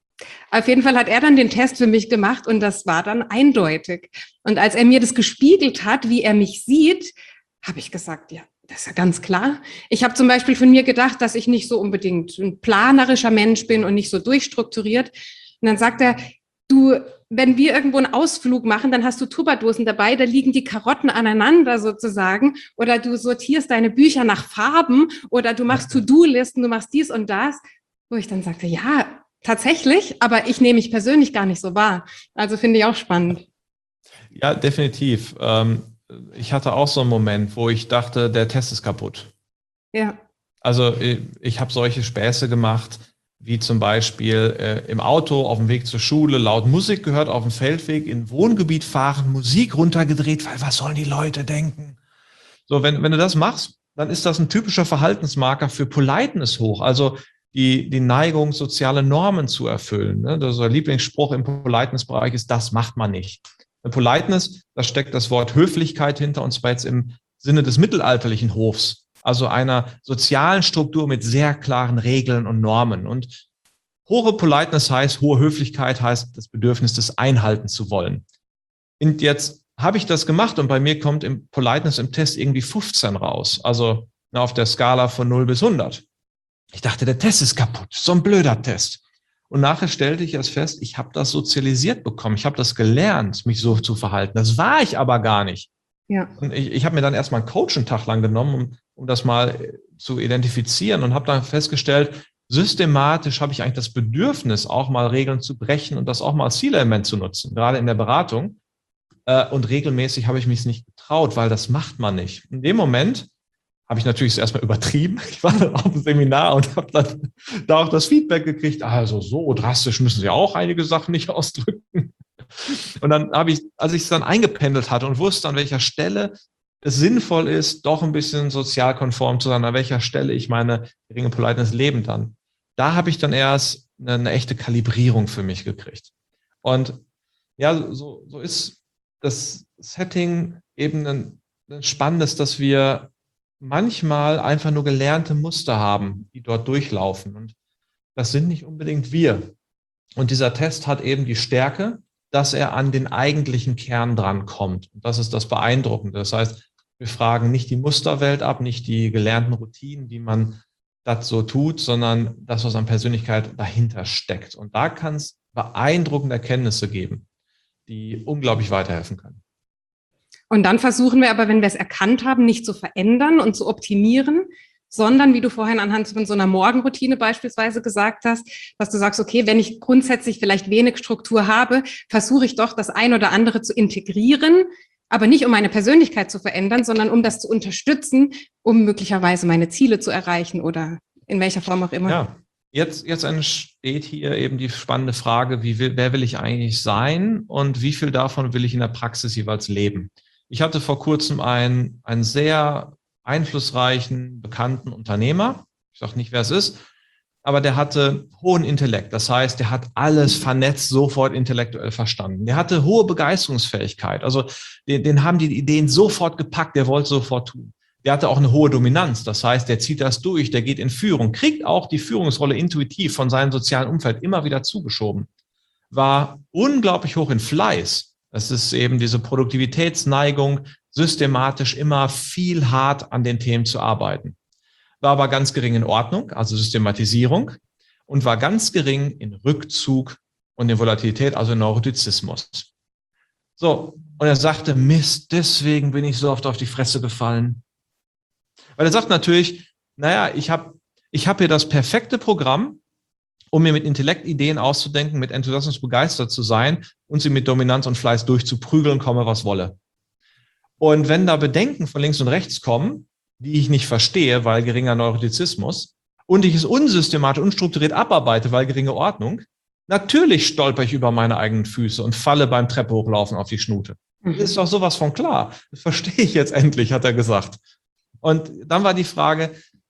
auf jeden Fall hat er dann den Test für mich gemacht und das war dann eindeutig. Und als er mir das gespiegelt hat, wie er mich sieht, habe ich gesagt, ja, das ist ja ganz klar. Ich habe zum Beispiel von mir gedacht, dass ich nicht so unbedingt ein planerischer Mensch bin und nicht so durchstrukturiert. Und dann sagt er, du, wenn wir irgendwo einen Ausflug machen, dann hast du Tupperdosen dabei, da liegen die Karotten aneinander sozusagen. Oder du sortierst deine Bücher nach Farben oder du machst To-Do-Listen, du machst dies und das. Wo ich dann sagte, ja, tatsächlich, aber ich nehme mich persönlich gar nicht so wahr. Also finde ich auch spannend. Ja, definitiv. Ich hatte auch so einen Moment, wo ich dachte, der Test ist kaputt. Ja. Also ich habe solche Späße gemacht, wie zum Beispiel im Auto auf dem Weg zur Schule laut Musik gehört, auf dem Feldweg in Wohngebiet fahren, Musik runtergedreht, weil was sollen die Leute denken? So, wenn du das machst, dann ist das ein typischer Verhaltensmarker für Politeness hoch, also die Neigung, soziale Normen zu erfüllen. Ne? Der Lieblingsspruch im Politeness-Bereich ist, das macht man nicht. Politeness, da steckt das Wort Höflichkeit hinter, und zwar jetzt im Sinne des mittelalterlichen Hofs, also einer sozialen Struktur mit sehr klaren Regeln und Normen. Und hohe Politeness heißt, hohe Höflichkeit heißt das Bedürfnis, das einhalten zu wollen. Und jetzt habe ich das gemacht und bei mir kommt im Politeness im Test irgendwie 15 raus, also auf der Skala von 0 bis 100. Ich dachte, der Test ist kaputt, so ein blöder Test. Und nachher stellte ich erst fest, ich habe das sozialisiert bekommen. Ich habe das gelernt, mich so zu verhalten. Das war ich aber gar nicht. Ja. Und ich habe mir dann erstmal einen Coach einen Tag lang genommen, um das mal zu identifizieren und habe dann festgestellt, systematisch habe ich eigentlich das Bedürfnis, auch mal Regeln zu brechen und das auch mal als Zielelement zu nutzen, gerade in der Beratung. Und regelmäßig habe ich mich nicht getraut, weil das macht man nicht. In dem Moment habe ich natürlich erstmal übertrieben. Ich war dann auf dem Seminar und habe dann da auch das Feedback gekriegt, also so drastisch müssen Sie auch einige Sachen nicht ausdrücken. Und dann habe ich, als ich es dann eingependelt hatte und wusste, an welcher Stelle es sinnvoll ist, doch ein bisschen sozial konform zu sein, an welcher Stelle ich meine geringe Politeness leben dann, da habe ich dann erst eine echte Kalibrierung für mich gekriegt. Und ja, so ist das Setting eben ein spannendes, dass wir manchmal einfach nur gelernte Muster haben, die dort durchlaufen. Und das sind nicht unbedingt wir. Und dieser Test hat eben die Stärke, dass er an den eigentlichen Kern drankommt. Und das ist das Beeindruckende. Das heißt, wir fragen nicht die Musterwelt ab, nicht die gelernten Routinen, wie man das so tut, sondern das, was an Persönlichkeit dahinter steckt. Und da kann es beeindruckende Erkenntnisse geben, die unglaublich weiterhelfen können. Und dann versuchen wir aber, wenn wir es erkannt haben, nicht zu verändern und zu optimieren, sondern, wie du vorhin anhand von so einer Morgenroutine beispielsweise gesagt hast, dass du sagst, okay, wenn ich grundsätzlich vielleicht wenig Struktur habe, versuche ich doch, das ein oder andere zu integrieren, aber nicht, um meine Persönlichkeit zu verändern, sondern um das zu unterstützen, um möglicherweise meine Ziele zu erreichen oder in welcher Form auch immer. Ja, jetzt entsteht hier eben die spannende Frage, wer will ich eigentlich sein und wie viel davon will ich in der Praxis jeweils leben? Ich hatte vor kurzem einen sehr einflussreichen, bekannten Unternehmer. Ich sage nicht, wer es ist, aber der hatte hohen Intellekt. Das heißt, der hat alles vernetzt, sofort intellektuell verstanden. Der hatte hohe Begeisterungsfähigkeit. Also den haben die Ideen sofort gepackt, der wollte sofort tun. Der hatte auch eine hohe Dominanz. Das heißt, der zieht das durch, der geht in Führung, kriegt auch die Führungsrolle intuitiv von seinem sozialen Umfeld immer wieder zugeschoben. War unglaublich hoch in Fleiß. Das ist eben diese Produktivitätsneigung, systematisch immer viel hart an den Themen zu arbeiten. war aber ganz gering in Ordnung, also Systematisierung, und war ganz gering in Rückzug und in Volatilität, also in Neurotizismus. So, und er sagte, Mist, deswegen bin ich so oft auf die Fresse gefallen. Weil er sagt natürlich, naja, ich hab hier das perfekte Programm, um mir mit Intellekt Ideen auszudenken, mit Enthusiasmus begeistert zu sein und sie mit Dominanz und Fleiß durchzuprügeln, komme was wolle. Und wenn da Bedenken von links und rechts kommen, die ich nicht verstehe, weil geringer Neurotizismus, und ich es unsystematisch, unstrukturiert abarbeite, weil geringe Ordnung, natürlich stolper ich über meine eigenen Füße und falle beim Treppe hochlaufen auf die Schnute. Das ist doch sowas von klar. Das verstehe ich jetzt endlich, hat er gesagt. Und dann war die Frage,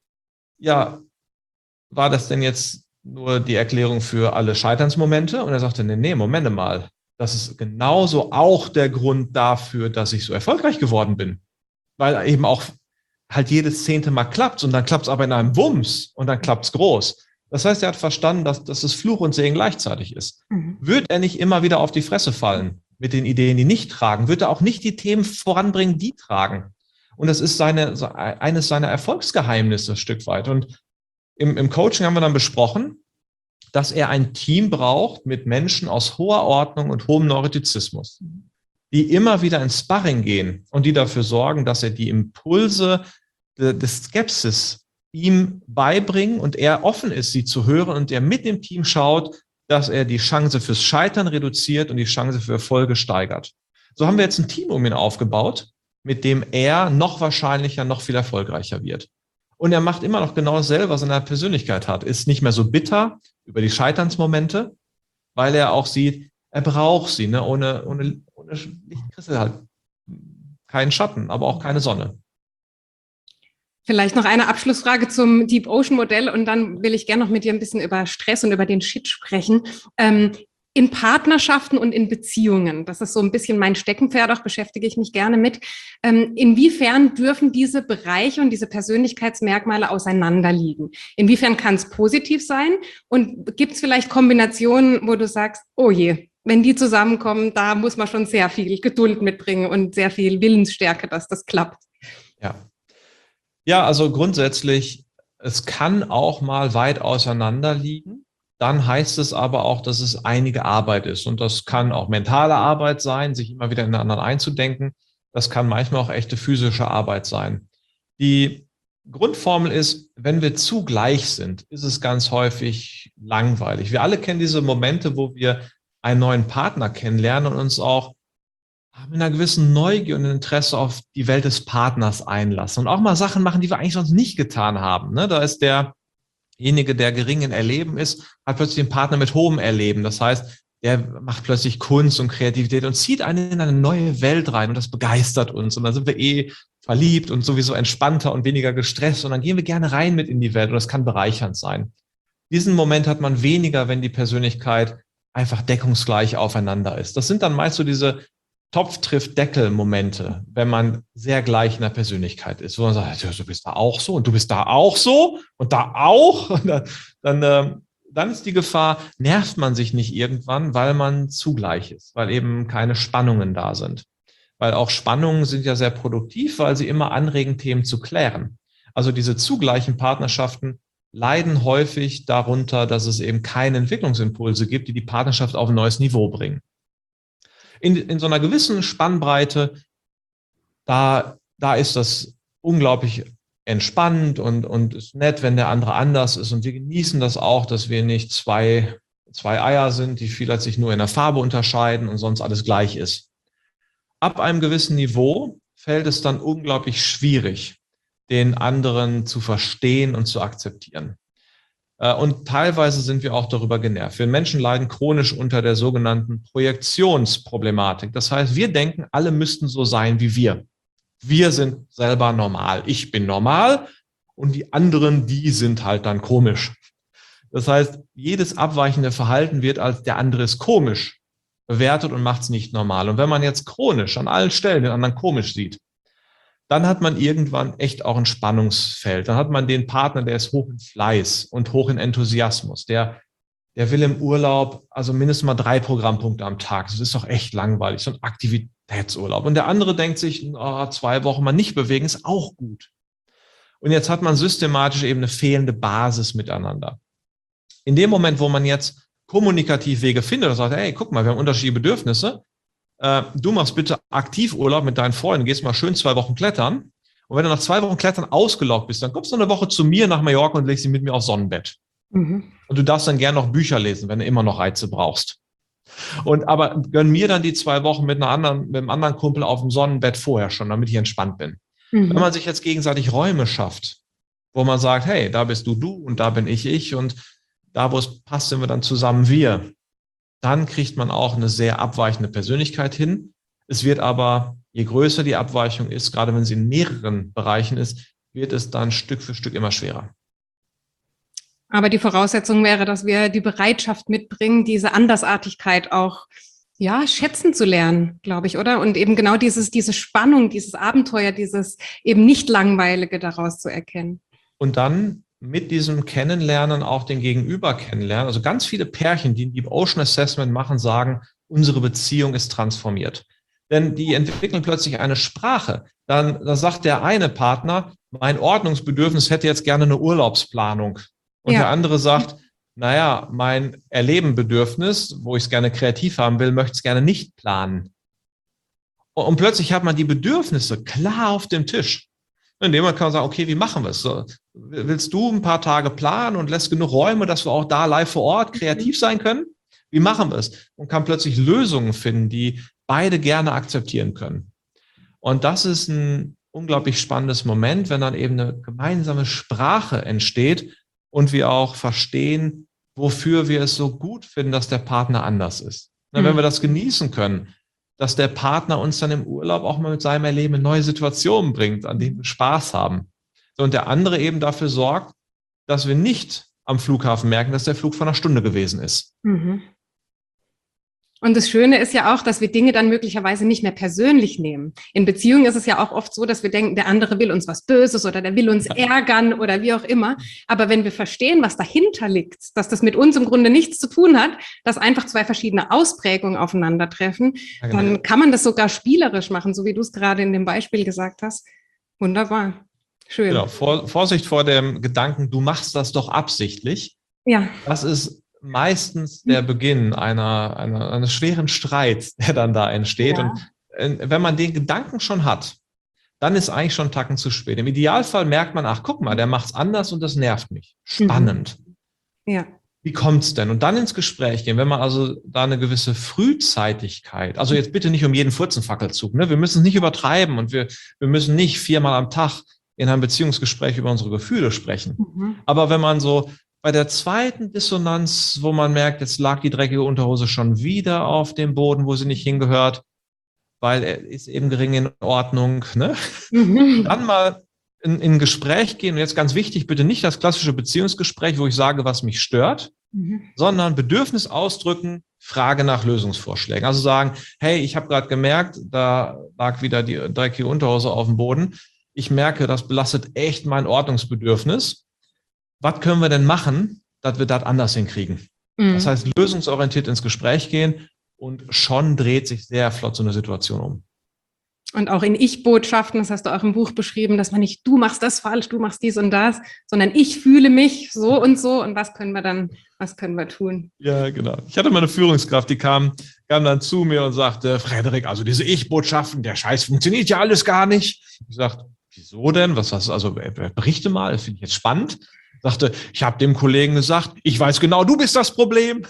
ja, war das denn jetzt nur die Erklärung für alle Scheiternsmomente? Und er sagte, nee, Moment mal. Das ist genauso auch der Grund dafür, dass ich so erfolgreich geworden bin. Weil eben auch halt jedes 10. Mal klappt und dann klappt es aber in einem Wumms und dann klappt es groß. Das heißt, er hat verstanden, dass es Fluch und Segen gleichzeitig ist. Wird er nicht immer wieder auf die Fresse fallen mit den Ideen, die nicht tragen, wird er auch nicht die Themen voranbringen, die tragen. Und das ist eines seiner Erfolgsgeheimnisse ein Stück weit. Und im Coaching haben wir dann besprochen, dass er ein Team braucht mit Menschen aus hoher Ordnung und hohem Neurotizismus, die immer wieder ins Sparring gehen und die dafür sorgen, dass er die Impulse des Skepsis ihm beibringen und er offen ist, sie zu hören und er mit dem Team schaut, dass er die Chance fürs Scheitern reduziert und die Chance für Erfolge steigert. So haben wir jetzt ein Team um ihn aufgebaut, mit dem er noch wahrscheinlicher, noch viel erfolgreicher wird. Und er macht immer noch genau dasselbe, was er in der Persönlichkeit hat. Ist nicht mehr so bitter über die Scheiternsmomente, weil er auch sieht, er braucht sie. Ne? Ohne Licht kriegst du halt keinen Schatten, aber auch keine Sonne. Vielleicht noch eine Abschlussfrage zum Deep Ocean Modell und dann will ich gerne noch mit dir ein bisschen über Stress und über den Shit sprechen. In Partnerschaften und in Beziehungen, das ist so ein bisschen mein Steckenpferd, auch beschäftige ich mich gerne mit. Inwiefern dürfen diese Bereiche und diese Persönlichkeitsmerkmale auseinanderliegen? Inwiefern kann es positiv sein? Und gibt es vielleicht Kombinationen, wo du sagst, oh je, wenn die zusammenkommen, da muss man schon sehr viel Geduld mitbringen und sehr viel Willensstärke, dass das klappt? Ja, also grundsätzlich, es kann auch mal weit auseinander liegen. Dann heißt es aber auch, dass es einige Arbeit ist. Und das kann auch mentale Arbeit sein, sich immer wieder in den anderen einzudenken. Das kann manchmal auch echte physische Arbeit sein. Die Grundformel ist, wenn wir zu gleich sind, ist es ganz häufig langweilig. Wir alle kennen diese Momente, wo wir einen neuen Partner kennenlernen und uns auch mit einer gewissen Neugier und Interesse auf die Welt des Partners einlassen und auch mal Sachen machen, die wir eigentlich sonst nicht getan haben. Ne? Da ist derjenige, der gering in Erleben ist, hat plötzlich einen Partner mit hohem Erleben. Das heißt, der macht plötzlich Kunst und Kreativität und zieht einen in eine neue Welt rein und das begeistert uns. Und dann sind wir verliebt und sowieso entspannter und weniger gestresst und dann gehen wir gerne rein mit in die Welt und das kann bereichernd sein. Diesen Moment hat man weniger, wenn die Persönlichkeit einfach deckungsgleich aufeinander ist. Das sind dann meist so diese Topf-trifft-Deckel-Momente, wenn man sehr gleich in der Persönlichkeit ist, wo man sagt, du bist da auch so und du bist da auch so und da auch. Und dann ist die Gefahr, nervt man sich nicht irgendwann, weil man zugleich ist, weil eben keine Spannungen da sind. Weil auch Spannungen sind ja sehr produktiv, weil sie immer anregen, Themen zu klären. Also diese zugleichen Partnerschaften leiden häufig darunter, dass es eben keine Entwicklungsimpulse gibt, die die Partnerschaft auf ein neues Niveau bringen. In so einer gewissen Spannbreite, da ist das unglaublich entspannt und ist nett, wenn der andere anders ist. Und wir genießen das auch, dass wir nicht zwei Eier sind, die vielleicht sich nur in der Farbe unterscheiden und sonst alles gleich ist. Ab einem gewissen Niveau fällt es dann unglaublich schwierig, den anderen zu verstehen und zu akzeptieren. Und teilweise sind wir auch darüber genervt. Wir Menschen leiden chronisch unter der sogenannten Projektionsproblematik. Das heißt, wir denken, alle müssten so sein wie wir. Wir sind selber normal. Ich bin normal und die anderen, die sind halt dann komisch. Das heißt, jedes abweichende Verhalten wird als der andere ist komisch bewertet und macht es nicht normal. Und wenn man jetzt chronisch an allen Stellen den anderen komisch sieht, dann hat man irgendwann echt auch ein Spannungsfeld. Dann hat man den Partner, der ist hoch in Fleiß und hoch in Enthusiasmus. Der will im Urlaub also mindestens mal 3 Programmpunkte am Tag. Das ist doch echt langweilig, so ein Aktivitätsurlaub. Und der andere denkt sich, 2 Wochen mal nicht bewegen, ist auch gut. Und jetzt hat man systematisch eben eine fehlende Basis miteinander. In dem Moment, wo man jetzt kommunikativ Wege findet und sagt, hey, guck mal, wir haben unterschiedliche Bedürfnisse. Du machst bitte Aktivurlaub mit deinen Freunden, gehst mal schön 2 Wochen klettern. Und wenn du nach 2 Wochen Klettern ausgelaugt bist, dann kommst du eine Woche zu mir nach Mallorca und legst dich mit mir aufs Sonnenbett. Und du darfst dann gerne noch Bücher lesen, wenn du immer noch Reize brauchst. Aber gönn mir dann die 2 Wochen mit einem anderen Kumpel auf dem Sonnenbett vorher schon, damit ich entspannt bin. Wenn man sich jetzt gegenseitig Räume schafft, wo man sagt, hey, da bist du und da bin ich und da, wo es passt, sind wir dann zusammen wir, dann kriegt man auch eine sehr abweichende Persönlichkeit hin. Es wird aber, je größer die Abweichung ist, gerade wenn sie in mehreren Bereichen ist, wird es dann Stück für Stück immer schwerer. Aber die Voraussetzung wäre, dass wir die Bereitschaft mitbringen, diese Andersartigkeit auch schätzen zu lernen, glaube ich, oder? Und eben genau diese Spannung, dieses Abenteuer, dieses eben nicht Langweilige daraus zu erkennen. Und dann mit diesem Kennenlernen auch den Gegenüber kennenlernen. Also ganz viele Pärchen, die ein Deep Ocean Assessment machen, sagen, unsere Beziehung ist transformiert. Denn die entwickeln plötzlich eine Sprache. Da sagt der eine Partner, mein Ordnungsbedürfnis hätte jetzt gerne eine Urlaubsplanung. Und der andere sagt, naja, mein Erlebenbedürfnis, wo ich es gerne kreativ haben will, möchte es gerne nicht planen. Und plötzlich hat man die Bedürfnisse klar auf dem Tisch. Indem man kann sagen, okay, wie machen wir es? So, willst du ein paar Tage planen und lässt genug Räume, dass wir auch da live vor Ort kreativ sein können? Wie machen wir es? Und kann plötzlich Lösungen finden, die beide gerne akzeptieren können. Und das ist ein unglaublich spannendes Moment, wenn dann eben eine gemeinsame Sprache entsteht und wir auch verstehen, wofür wir es so gut finden, dass der Partner anders ist. Wenn wir das genießen können, dass der Partner uns dann im Urlaub auch mal mit seinem Erleben in neue Situationen bringt, an denen wir Spaß haben. Und der andere eben dafür sorgt, dass wir nicht am Flughafen merken, dass der Flug von 1 Stunde gewesen ist. Und das Schöne ist ja auch, dass wir Dinge dann möglicherweise nicht mehr persönlich nehmen. In Beziehungen ist es ja auch oft so, dass wir denken, der andere will uns was Böses oder der will uns ärgern oder wie auch immer. Aber wenn wir verstehen, was dahinter liegt, dass das mit uns im Grunde nichts zu tun hat, dass einfach 2 verschiedene Ausprägungen aufeinandertreffen, dann kann man das sogar spielerisch machen, so wie du es gerade in dem Beispiel gesagt hast. Wunderbar. Schön. Genau. Vorsicht vor dem Gedanken, du machst das doch absichtlich. Ja. Das ist meistens der Beginn eines schweren Streits, der dann da entsteht. Ja. Und wenn man den Gedanken schon hat, dann ist eigentlich schon ein Tacken zu spät. Im Idealfall merkt man, ach, guck mal, der macht's anders und das nervt mich. Spannend. Ja. Wie kommt's denn? Und dann ins Gespräch gehen, wenn man also da eine gewisse Frühzeitigkeit, also jetzt bitte nicht um jeden Furzenfackelzug, ne? Wir müssen es nicht übertreiben und wir müssen nicht 4-mal am Tag in einem Beziehungsgespräch über unsere Gefühle sprechen. Aber wenn man so bei der zweiten Dissonanz, wo man merkt, jetzt lag die dreckige Unterhose schon wieder auf dem Boden, wo sie nicht hingehört, weil er ist eben gering in Ordnung, ne? Dann mal in ein Gespräch gehen. Und jetzt ganz wichtig, bitte nicht das klassische Beziehungsgespräch, wo ich sage, was mich stört, sondern Bedürfnis ausdrücken, Frage nach Lösungsvorschlägen. Also sagen, hey, ich habe gerade gemerkt, da lag wieder die dreckige Unterhose auf dem Boden. Ich merke, das belastet echt mein Ordnungsbedürfnis. Was können wir denn machen, dass wir das anders hinkriegen? Das heißt, lösungsorientiert ins Gespräch gehen und schon dreht sich sehr flott so eine Situation um. Und auch in Ich-Botschaften, das hast du auch im Buch beschrieben, dass man nicht, du machst das falsch, du machst dies und das, sondern ich fühle mich so und was können wir tun? Ja, genau. Ich hatte mal eine Führungskraft, die kam dann zu mir und sagte, Frederik, also diese Ich-Botschaften, der Scheiß funktioniert ja alles gar nicht. Ich sagte, wieso denn? Also berichte mal, das finde ich jetzt spannend. Sagte, ich habe dem Kollegen gesagt, ich weiß genau, du bist das Problem.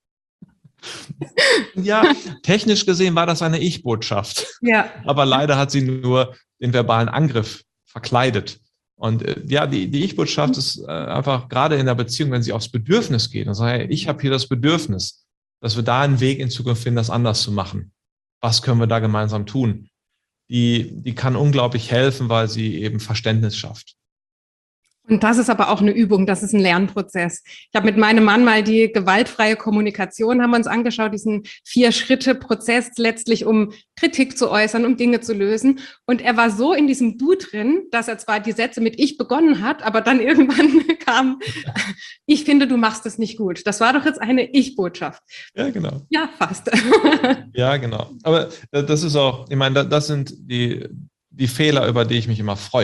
Ja, technisch gesehen war das eine Ich-Botschaft. Ja. Aber leider hat sie nur den verbalen Angriff verkleidet. Und die Ich-Botschaft ist einfach gerade in der Beziehung, wenn sie aufs Bedürfnis geht und sagt, hey, ich habe hier das Bedürfnis, dass wir da einen Weg in Zukunft finden, das anders zu machen. Was können wir da gemeinsam tun? Die kann unglaublich helfen, weil sie eben Verständnis schafft. Und das ist aber auch eine Übung, das ist ein Lernprozess. Ich habe mit meinem Mann mal die gewaltfreie Kommunikation, haben wir uns angeschaut, diesen 4-Schritte-Prozess letztlich, um Kritik zu äußern, um Dinge zu lösen. Und er war so in diesem Du drin, dass er zwar die Sätze mit Ich begonnen hat, aber dann irgendwann kam, ich finde, du machst es nicht gut. Das war doch jetzt eine Ich-Botschaft. Ja, genau. Ja, fast. Ja, genau. Aber das ist auch, ich meine, das sind die Fehler, über die ich mich immer freue.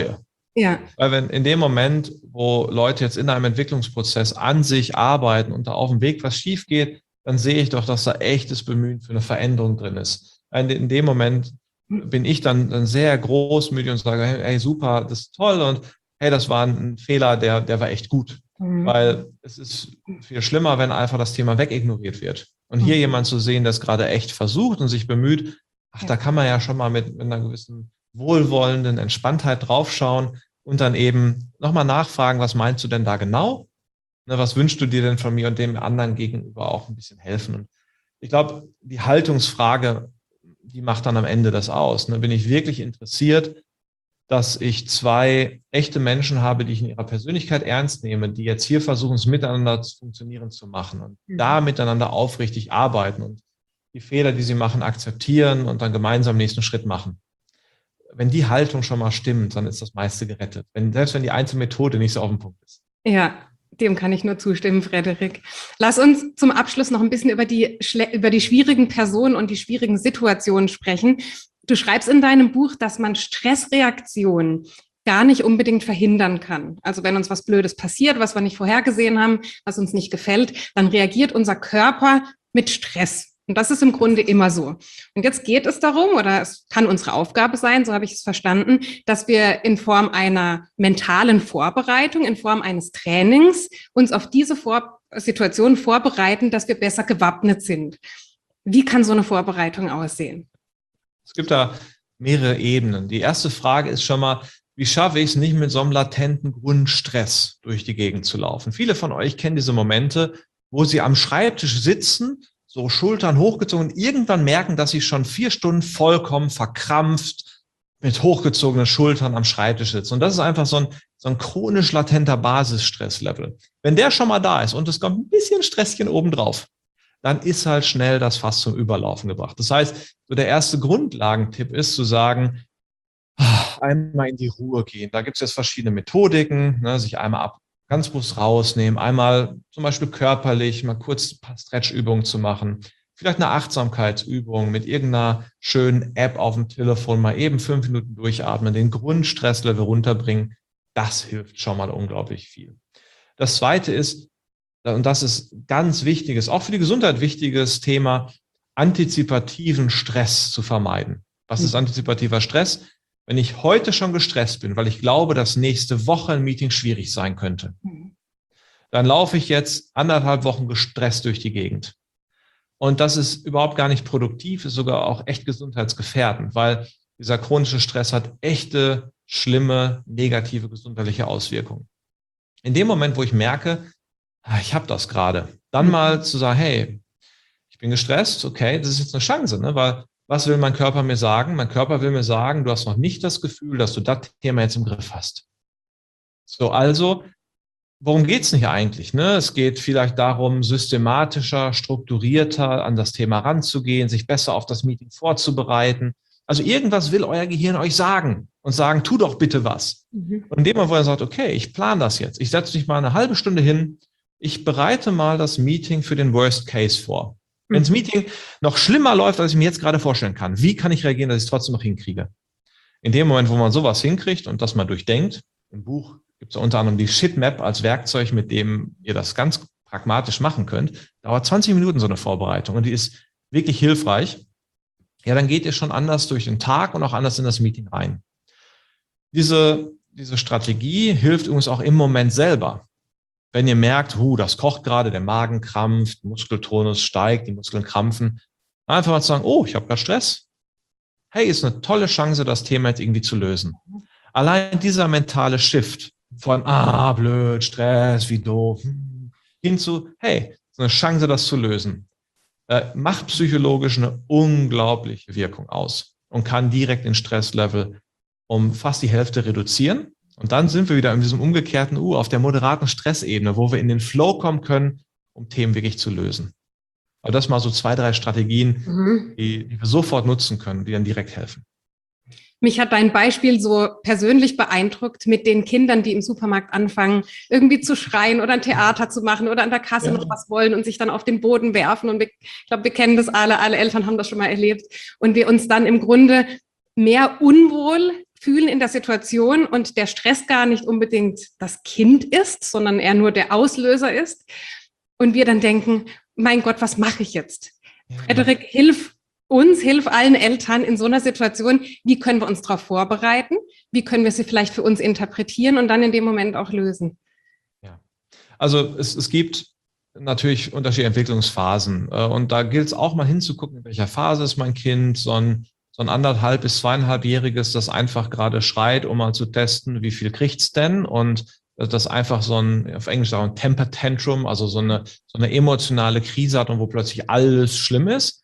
Ja. Weil wenn in dem Moment, wo Leute jetzt in einem Entwicklungsprozess an sich arbeiten und da auf dem Weg was schief geht, dann sehe ich doch, dass da echtes Bemühen für eine Veränderung drin ist. In dem Moment bin ich dann sehr großmütig und sage, hey, super, das ist toll und hey, das war ein Fehler, der war echt gut. Weil es ist viel schlimmer, wenn einfach das Thema wegignoriert wird. Und hier jemand zu sehen, der es gerade echt versucht und sich bemüht, da kann man ja schon mal mit einer gewissen wohlwollenden Entspanntheit draufschauen und dann eben nochmal nachfragen, was meinst du denn da genau? Ne, was wünschst du dir denn von mir und dem anderen gegenüber auch ein bisschen helfen? Und ich glaube, die Haltungsfrage, die macht dann am Ende das aus. Ne? Bin ich wirklich interessiert, dass ich zwei echte Menschen habe, die ich in ihrer Persönlichkeit ernst nehme, die jetzt hier versuchen, es miteinander zu funktionieren zu machen und da miteinander aufrichtig arbeiten und die Fehler, die sie machen, akzeptieren und dann gemeinsam den nächsten Schritt machen. Wenn die Haltung schon mal stimmt, dann ist das meiste gerettet. Selbst wenn die einzelne Methode nicht so auf dem Punkt ist. Ja, dem kann ich nur zustimmen, Frederik. Lass uns zum Abschluss noch ein bisschen über die schwierigen Personen und die schwierigen Situationen sprechen. Du schreibst in deinem Buch, dass man Stressreaktionen gar nicht unbedingt verhindern kann. Also wenn uns was Blödes passiert, was wir nicht vorhergesehen haben, was uns nicht gefällt, dann reagiert unser Körper mit Stress. Und das ist im Grunde immer so. Und jetzt geht es darum, oder es kann unsere Aufgabe sein, so habe ich es verstanden, dass wir in Form einer mentalen Vorbereitung, in Form eines Trainings uns auf diese Situation vorbereiten, dass wir besser gewappnet sind. Wie kann so eine Vorbereitung aussehen? Es gibt da mehrere Ebenen. Die erste Frage ist schon mal, wie schaffe ich es nicht mit so einem latenten Grundstress durch die Gegend zu laufen? Viele von euch kennen diese Momente, wo sie am Schreibtisch sitzen, so Schultern hochgezogen und irgendwann merken, dass sie schon 4 Stunden vollkommen verkrampft mit hochgezogenen Schultern am Schreibtisch sitzen. Und das ist einfach so ein chronisch latenter Basisstresslevel. Wenn der schon mal da ist und es kommt ein bisschen Stresschen obendrauf, dann ist halt schnell das Fass zum Überlaufen gebracht. Das heißt, so der erste Grundlagentipp ist zu sagen, einmal in die Ruhe gehen. Da gibt es jetzt verschiedene Methodiken, ne, sich einmal ganz bewusst rausnehmen, einmal zum Beispiel körperlich mal kurz ein paar Stretchübungen zu machen, vielleicht eine Achtsamkeitsübung mit irgendeiner schönen App auf dem Telefon, mal eben 5 Minuten durchatmen, den Grundstresslevel runterbringen. Das hilft schon mal unglaublich viel. Das Zweite ist, und das ist ganz wichtiges, auch für die Gesundheit wichtiges Thema, antizipativen Stress zu vermeiden. Was ist antizipativer Stress? Wenn ich heute schon gestresst bin, weil ich glaube, dass nächste Woche ein Meeting schwierig sein könnte, dann laufe ich jetzt 1,5 Wochen gestresst durch die Gegend. Und das ist überhaupt gar nicht produktiv, ist sogar auch echt gesundheitsgefährdend, weil dieser chronische Stress hat echte, schlimme, negative gesundheitliche Auswirkungen. In dem Moment, wo ich merke, ich habe das gerade, dann mal zu sagen, hey, ich bin gestresst, okay, das ist jetzt eine Chance, ne? Weil was will mein Körper mir sagen? Mein Körper will mir sagen, du hast noch nicht das Gefühl, dass du das Thema jetzt im Griff hast. So, also, worum geht es nicht eigentlich? Ne? Es geht vielleicht darum, systematischer, strukturierter an das Thema ranzugehen, sich besser auf das Meeting vorzubereiten. Also irgendwas will euer Gehirn euch sagen und sagen, tu doch bitte was. Und in dem Moment, wo er sagt, okay, ich plane das jetzt. Ich setze mich mal eine halbe Stunde hin. Ich bereite mal das Meeting für den Worst Case vor. Wenn das Meeting noch schlimmer läuft, als ich mir jetzt gerade vorstellen kann, wie kann ich reagieren, dass ich es trotzdem noch hinkriege? In dem Moment, wo man sowas hinkriegt und das mal durchdenkt, im Buch gibt es unter anderem die Shitmap als Werkzeug, mit dem ihr das ganz pragmatisch machen könnt, dauert 20 Minuten so eine Vorbereitung und die ist wirklich hilfreich. Ja, dann geht ihr schon anders durch den Tag und auch anders in das Meeting rein. Diese Strategie hilft übrigens auch im Moment selber. Wenn ihr merkt, das kocht gerade, der Magen krampft, Muskeltonus steigt, die Muskeln krampfen, einfach mal zu sagen, ich habe gerade Stress. Hey, ist eine tolle Chance, das Thema jetzt irgendwie zu lösen. Allein dieser mentale Shift von, blöd, Stress, wie doof, hin zu, hey, ist eine Chance, das zu lösen, macht psychologisch eine unglaubliche Wirkung aus und kann direkt den Stresslevel um fast die Hälfte reduzieren. Und dann sind wir wieder in diesem umgekehrten auf der moderaten Stressebene, wo wir in den Flow kommen können, um Themen wirklich zu lösen. Aber das mal so 2, 3 Strategien, die wir sofort nutzen können, die dann direkt helfen. Mich hat dein Beispiel so persönlich beeindruckt mit den Kindern, die im Supermarkt anfangen, irgendwie zu schreien oder ein Theater zu machen oder an der Kasse noch was wollen und sich dann auf den Boden werfen. Und ich glaube, wir kennen das alle Eltern haben das schon mal erlebt. Und wir uns dann im Grunde mehr unwohl fühlen in der Situation und der Stress gar nicht unbedingt das Kind ist, sondern er nur der Auslöser ist. Und wir dann denken, mein Gott, was mache ich jetzt? Ja. Frederik, hilf allen Eltern in so einer Situation. Wie können wir uns darauf vorbereiten? Wie können wir sie vielleicht für uns interpretieren und dann in dem Moment auch lösen? Ja, also es gibt natürlich unterschiedliche Entwicklungsphasen. Und da gilt es auch mal hinzugucken, in welcher Phase ist mein Kind, so ein 1,5- bis 2,5-jähriges, das einfach gerade schreit, um mal zu testen, wie viel kriegt's denn? Und das einfach so ein, auf Englisch sagen, Temper Tantrum, also so eine emotionale Krise hat und wo plötzlich alles schlimm ist.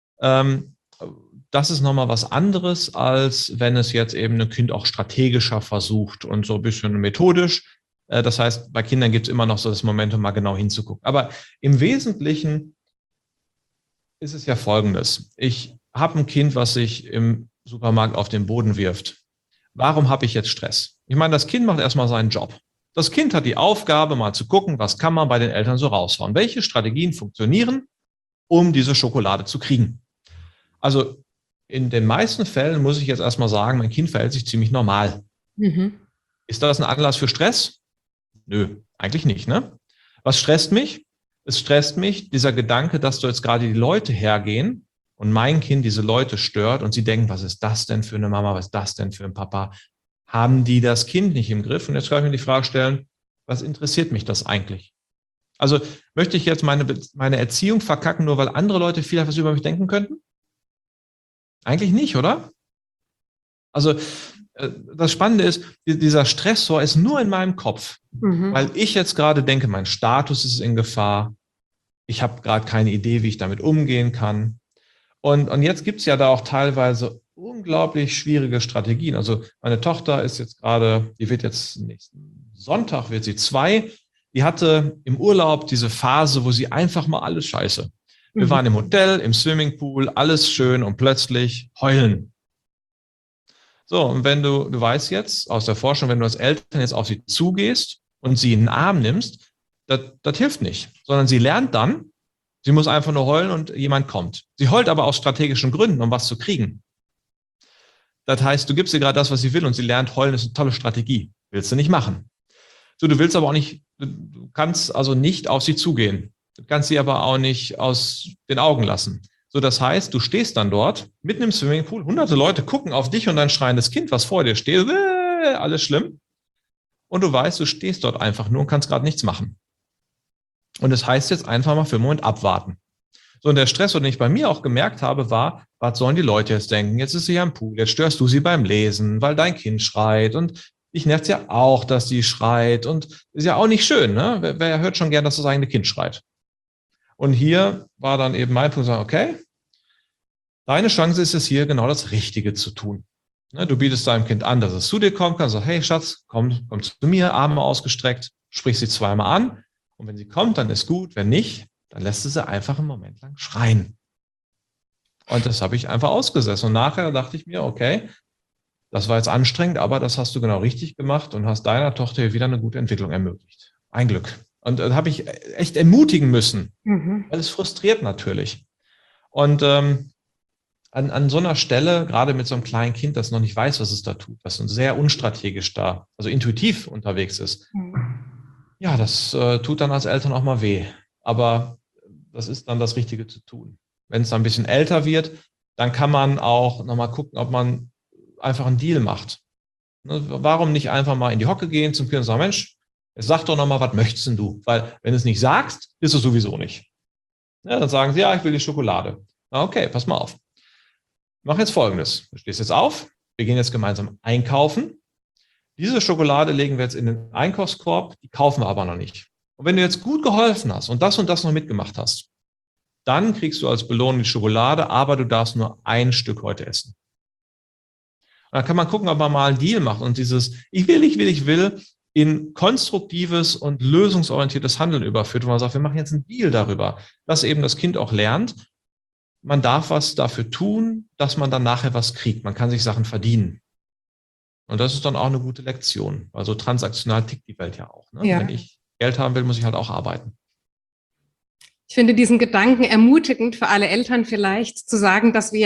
Das ist nochmal was anderes, als wenn es jetzt eben ein Kind auch strategischer versucht und so ein bisschen methodisch. Das heißt, bei Kindern gibt es immer noch so das Momentum, mal genau hinzugucken. Aber im Wesentlichen ist es ja Folgendes. Ich habe ein Kind, was sich im Supermarkt auf den Boden wirft. Warum habe ich jetzt Stress? Ich meine, das Kind macht erstmal seinen Job. Das Kind hat die Aufgabe, mal zu gucken, was kann man bei den Eltern so raushauen? Welche Strategien funktionieren, um diese Schokolade zu kriegen? Also in den meisten Fällen muss ich jetzt erstmal sagen, mein Kind verhält sich ziemlich normal. Mhm. Ist das ein Anlass für Stress? Nö, eigentlich nicht, ne? Was stresst mich? Es stresst mich dieser Gedanke, dass da jetzt gerade die Leute hergehen und mein Kind diese Leute stört und sie denken, was ist das denn für eine Mama, was ist das denn für ein Papa? Haben die das Kind nicht im Griff? Und jetzt kann ich mir die Frage stellen, was interessiert mich das eigentlich? Also möchte ich jetzt meine Erziehung verkacken, nur weil andere Leute vielleicht was über mich denken könnten? Eigentlich nicht, oder? Also das Spannende ist, dieser Stressor ist nur in meinem Kopf, weil ich jetzt gerade denke, mein Status ist in Gefahr. Ich habe gerade keine Idee, wie ich damit umgehen kann. Und jetzt gibt es ja da auch teilweise unglaublich schwierige Strategien. Also meine Tochter ist jetzt gerade, die wird jetzt nächsten Sonntag, wird sie 2. Die hatte im Urlaub diese Phase, wo sie einfach mal alles scheiße. Wir waren im Hotel, im Swimmingpool, alles schön und plötzlich heulen. So, und wenn du weißt jetzt aus der Forschung, wenn du als Eltern jetzt auf sie zugehst und sie in den Arm nimmst, das hilft nicht, sondern sie lernt dann, sie muss einfach nur heulen und jemand kommt. Sie heult aber aus strategischen Gründen, um was zu kriegen. Das heißt, du gibst ihr gerade das, was sie will und sie lernt, heulen ist eine tolle Strategie. Willst du nicht machen. So, du willst aber auch nicht, du kannst also nicht auf sie zugehen. Du kannst sie aber auch nicht aus den Augen lassen. So, das heißt, du stehst dann dort, mitten im Swimmingpool, hunderte Leute gucken auf dich und dein schreiendes Kind, was vor dir steht, alles schlimm. Und du weißt, du stehst dort einfach nur und kannst gerade nichts machen. Und das heißt jetzt einfach mal für einen Moment abwarten. So, und der Stress, den ich bei mir auch gemerkt habe, war, was sollen die Leute jetzt denken? Jetzt ist sie ja im Pool, jetzt störst du sie beim Lesen, weil dein Kind schreit und ich nervt ja auch, dass sie schreit und ist ja auch nicht schön, ne? Wer hört schon gern, dass das eigene Kind schreit? Und hier war dann eben mein Punkt, okay, deine Chance ist es hier, genau das Richtige zu tun. Du bietest deinem Kind an, dass es zu dir kommen kann, sagst, hey Schatz, komm zu mir, Arme ausgestreckt, sprich sie zweimal an und wenn sie kommt, dann ist gut, wenn nicht, dann lässt du sie einfach einen Moment lang schreien. Und das habe ich einfach ausgesessen und nachher dachte ich mir, okay, das war jetzt anstrengend, aber das hast du genau richtig gemacht und hast deiner Tochter hier wieder eine gute Entwicklung ermöglicht. Ein Glück. Und da habe ich echt ermutigen müssen, weil es frustriert natürlich. Und an so einer Stelle, gerade mit so einem kleinen Kind, das noch nicht weiß, was es da tut, das sehr unstrategisch da, also intuitiv unterwegs ist, ja, das tut dann als Eltern auch mal weh. Aber das ist dann das Richtige zu tun. Wenn es dann ein bisschen älter wird, dann kann man auch nochmal gucken, ob man einfach einen Deal macht. Warum nicht einfach mal in die Hocke gehen zum Kind und sagen, Mensch, jetzt sag doch nochmal, was möchtest denn du? Weil wenn du es nicht sagst, ist es sowieso nicht. Ja, dann sagen sie, ja, ich will die Schokolade. Na, okay, pass mal auf. Mach jetzt Folgendes. Du stehst jetzt auf, wir gehen jetzt gemeinsam einkaufen. Diese Schokolade legen wir jetzt in den Einkaufskorb, die kaufen wir aber noch nicht. Und wenn du jetzt gut geholfen hast und das noch mitgemacht hast, dann kriegst du als Belohnung die Schokolade, aber du darfst nur ein Stück heute essen. Und dann kann man gucken, ob man mal einen Deal macht und dieses ich will in konstruktives und lösungsorientiertes Handeln überführt, wo man sagt, wir machen jetzt einen Deal darüber, dass eben das Kind auch lernt, man darf was dafür tun, dass man dann nachher was kriegt. Man kann sich Sachen verdienen. Und das ist dann auch eine gute Lektion. Also transaktional tickt die Welt ja auch. Ne? Ja. Wenn ich Geld haben will, muss ich halt auch arbeiten. Ich finde diesen Gedanken ermutigend für alle Eltern vielleicht zu sagen, dass wir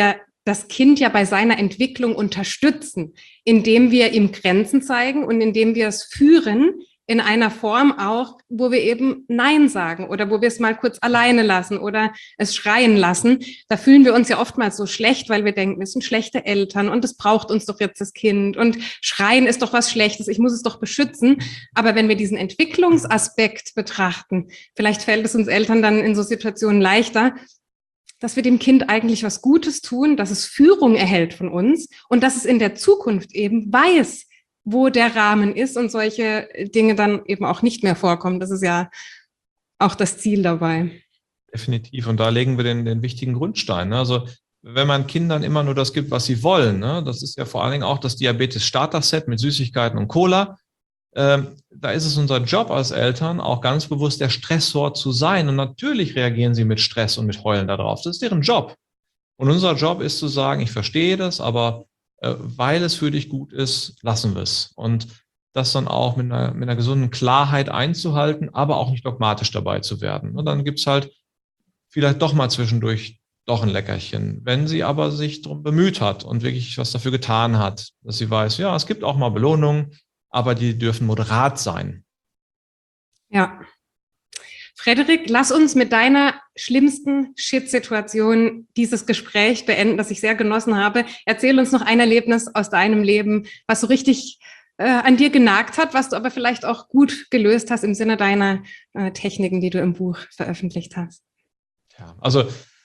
das Kind ja bei seiner Entwicklung unterstützen, indem wir ihm Grenzen zeigen und indem wir es führen in einer Form auch, wo wir eben Nein sagen oder wo wir es mal kurz alleine lassen oder es schreien lassen. Da fühlen wir uns ja oftmals so schlecht, weil wir denken, wir sind schlechte Eltern und es braucht uns doch jetzt das Kind und Schreien ist doch was Schlechtes, ich muss es doch beschützen. Aber wenn wir diesen Entwicklungsaspekt betrachten, vielleicht fällt es uns Eltern dann in so Situationen leichter, dass wir dem Kind eigentlich was Gutes tun, dass es Führung erhält von uns und dass es in der Zukunft eben weiß, wo der Rahmen ist und solche Dinge dann eben auch nicht mehr vorkommen. Das ist ja auch das Ziel dabei. Definitiv. Und da legen wir den wichtigen Grundstein. Also wenn man Kindern immer nur das gibt, was sie wollen, das ist ja vor allen Dingen auch das Diabetes-Starter-Set mit Süßigkeiten und Cola, da ist es unser Job als Eltern, auch ganz bewusst der Stressor zu sein. Und natürlich reagieren sie mit Stress und mit Heulen darauf. Das ist deren Job. Und unser Job ist zu sagen, ich verstehe das, aber weil es für dich gut ist, lassen wir es. Und das dann auch mit einer gesunden Klarheit einzuhalten, aber auch nicht dogmatisch dabei zu werden. Und dann gibt es halt vielleicht doch mal zwischendurch doch ein Leckerchen. Wenn sie aber sich darum bemüht hat und wirklich was dafür getan hat, dass sie weiß, ja, es gibt auch mal Belohnungen, aber die dürfen moderat sein. Ja. Frederik, lass uns mit deiner schlimmsten Shit-Situation dieses Gespräch beenden, das ich sehr genossen habe. Erzähl uns noch ein Erlebnis aus deinem Leben, was so richtig an dir genagt hat, was du aber vielleicht auch gut gelöst hast im Sinne deiner Techniken, die du im Buch veröffentlicht hast. Ja, also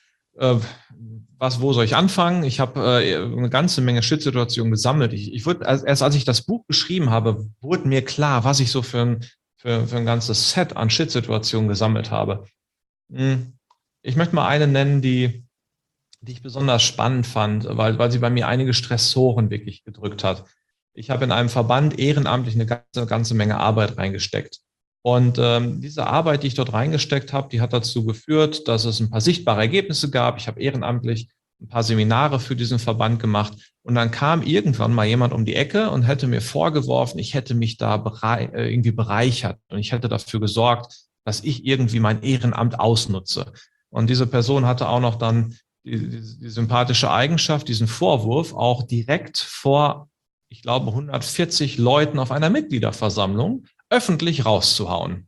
wo soll ich anfangen? Ich habe eine ganze Menge Shit-Situationen gesammelt. Ich wurde, erst als ich das Buch geschrieben habe, wurde mir klar, was ich so für ein ganzes Set an Shit-Situationen gesammelt habe. Ich möchte mal eine nennen, die ich besonders spannend fand, weil sie bei mir einige Stressoren wirklich gedrückt hat. Ich habe in einem Verband ehrenamtlich eine ganze Menge Arbeit reingesteckt. Und diese Arbeit, die ich dort reingesteckt habe, die hat dazu geführt, dass es ein paar sichtbare Ergebnisse gab. Ich habe ehrenamtlich ein paar Seminare für diesen Verband gemacht. Und dann kam irgendwann mal jemand um die Ecke und hätte mir vorgeworfen, ich hätte mich da irgendwie bereichert und ich hätte dafür gesorgt, dass ich irgendwie mein Ehrenamt ausnutze. Und diese Person hatte auch noch dann die sympathische Eigenschaft, diesen Vorwurf auch direkt vor, ich glaube, 140 Leuten auf einer Mitgliederversammlung öffentlich rauszuhauen.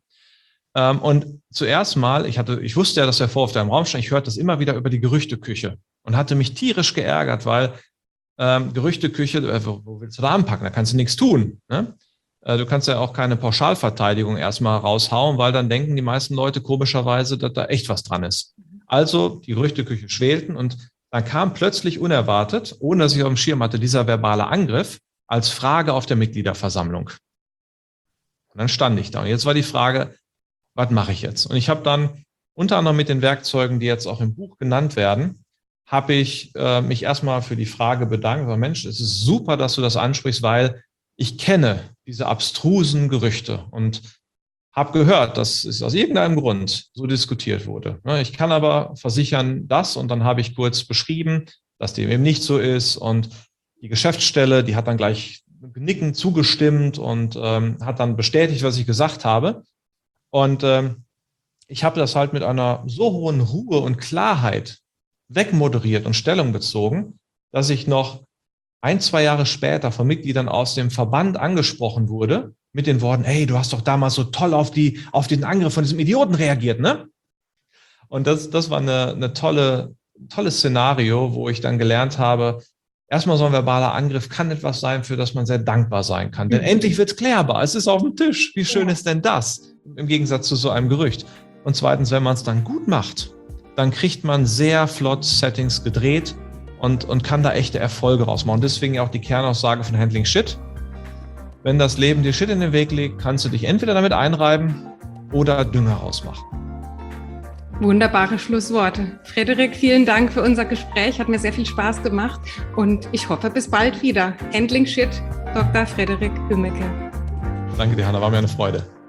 Und zuerst mal, ich wusste ja, dass der Vorwurf da im Raum stand, ich hörte das immer wieder über die Gerüchteküche und hatte mich tierisch geärgert, weil Gerüchteküche, wo willst du da anpacken? Da kannst du nichts tun. Ne? Du kannst ja auch keine Pauschalverteidigung erstmal raushauen, weil dann denken die meisten Leute komischerweise, dass da echt was dran ist. Also die Gerüchteküche schwelten und dann kam plötzlich unerwartet, ohne dass ich auf dem Schirm hatte, dieser verbale Angriff als Frage auf der Mitgliederversammlung. Und dann stand ich da. Und jetzt war die Frage, was mache ich jetzt? Und ich habe dann unter anderem mit den Werkzeugen, die jetzt auch im Buch genannt werden, habe ich mich erstmal für die Frage bedankt. Aber Mensch, es ist super, dass du das ansprichst, weil ich kenne diese abstrusen Gerüchte und habe gehört, dass es aus irgendeinem Grund so diskutiert wurde. Ich kann aber versichern, und dann habe ich kurz beschrieben, dass dem eben nicht so ist. Und die Geschäftsstelle, die hat dann gleich nickend zugestimmt und hat dann bestätigt, was ich gesagt habe. Und ich habe das halt mit einer so hohen Ruhe und Klarheit wegmoderiert und Stellung bezogen, dass ich noch 1-2 Jahre später von Mitgliedern aus dem Verband angesprochen wurde mit den Worten, hey, du hast doch damals so toll auf den Angriff von diesem Idioten reagiert, ne? Und das war eine tolles Szenario, wo ich dann gelernt habe, erstmal so ein verbaler Angriff kann etwas sein, für das man sehr dankbar sein kann. Denn endlich wird es klärbar, es ist auf dem Tisch. Wie schön ist denn das? Im Gegensatz zu so einem Gerücht. Und zweitens, wenn man es dann gut macht, dann kriegt man sehr flott Settings gedreht und kann da echte Erfolge rausmachen. Deswegen ja auch die Kernaussage von Handling Shit. Wenn das Leben dir Shit in den Weg legt, kannst du dich entweder damit einreiben oder Dünger rausmachen. Wunderbare Schlussworte. Frederik, vielen Dank für unser Gespräch. Hat mir sehr viel Spaß gemacht und ich hoffe, bis bald wieder. Handling Shit, Dr. Frederik Hümmeke. Danke dir, Hanna, war mir eine Freude.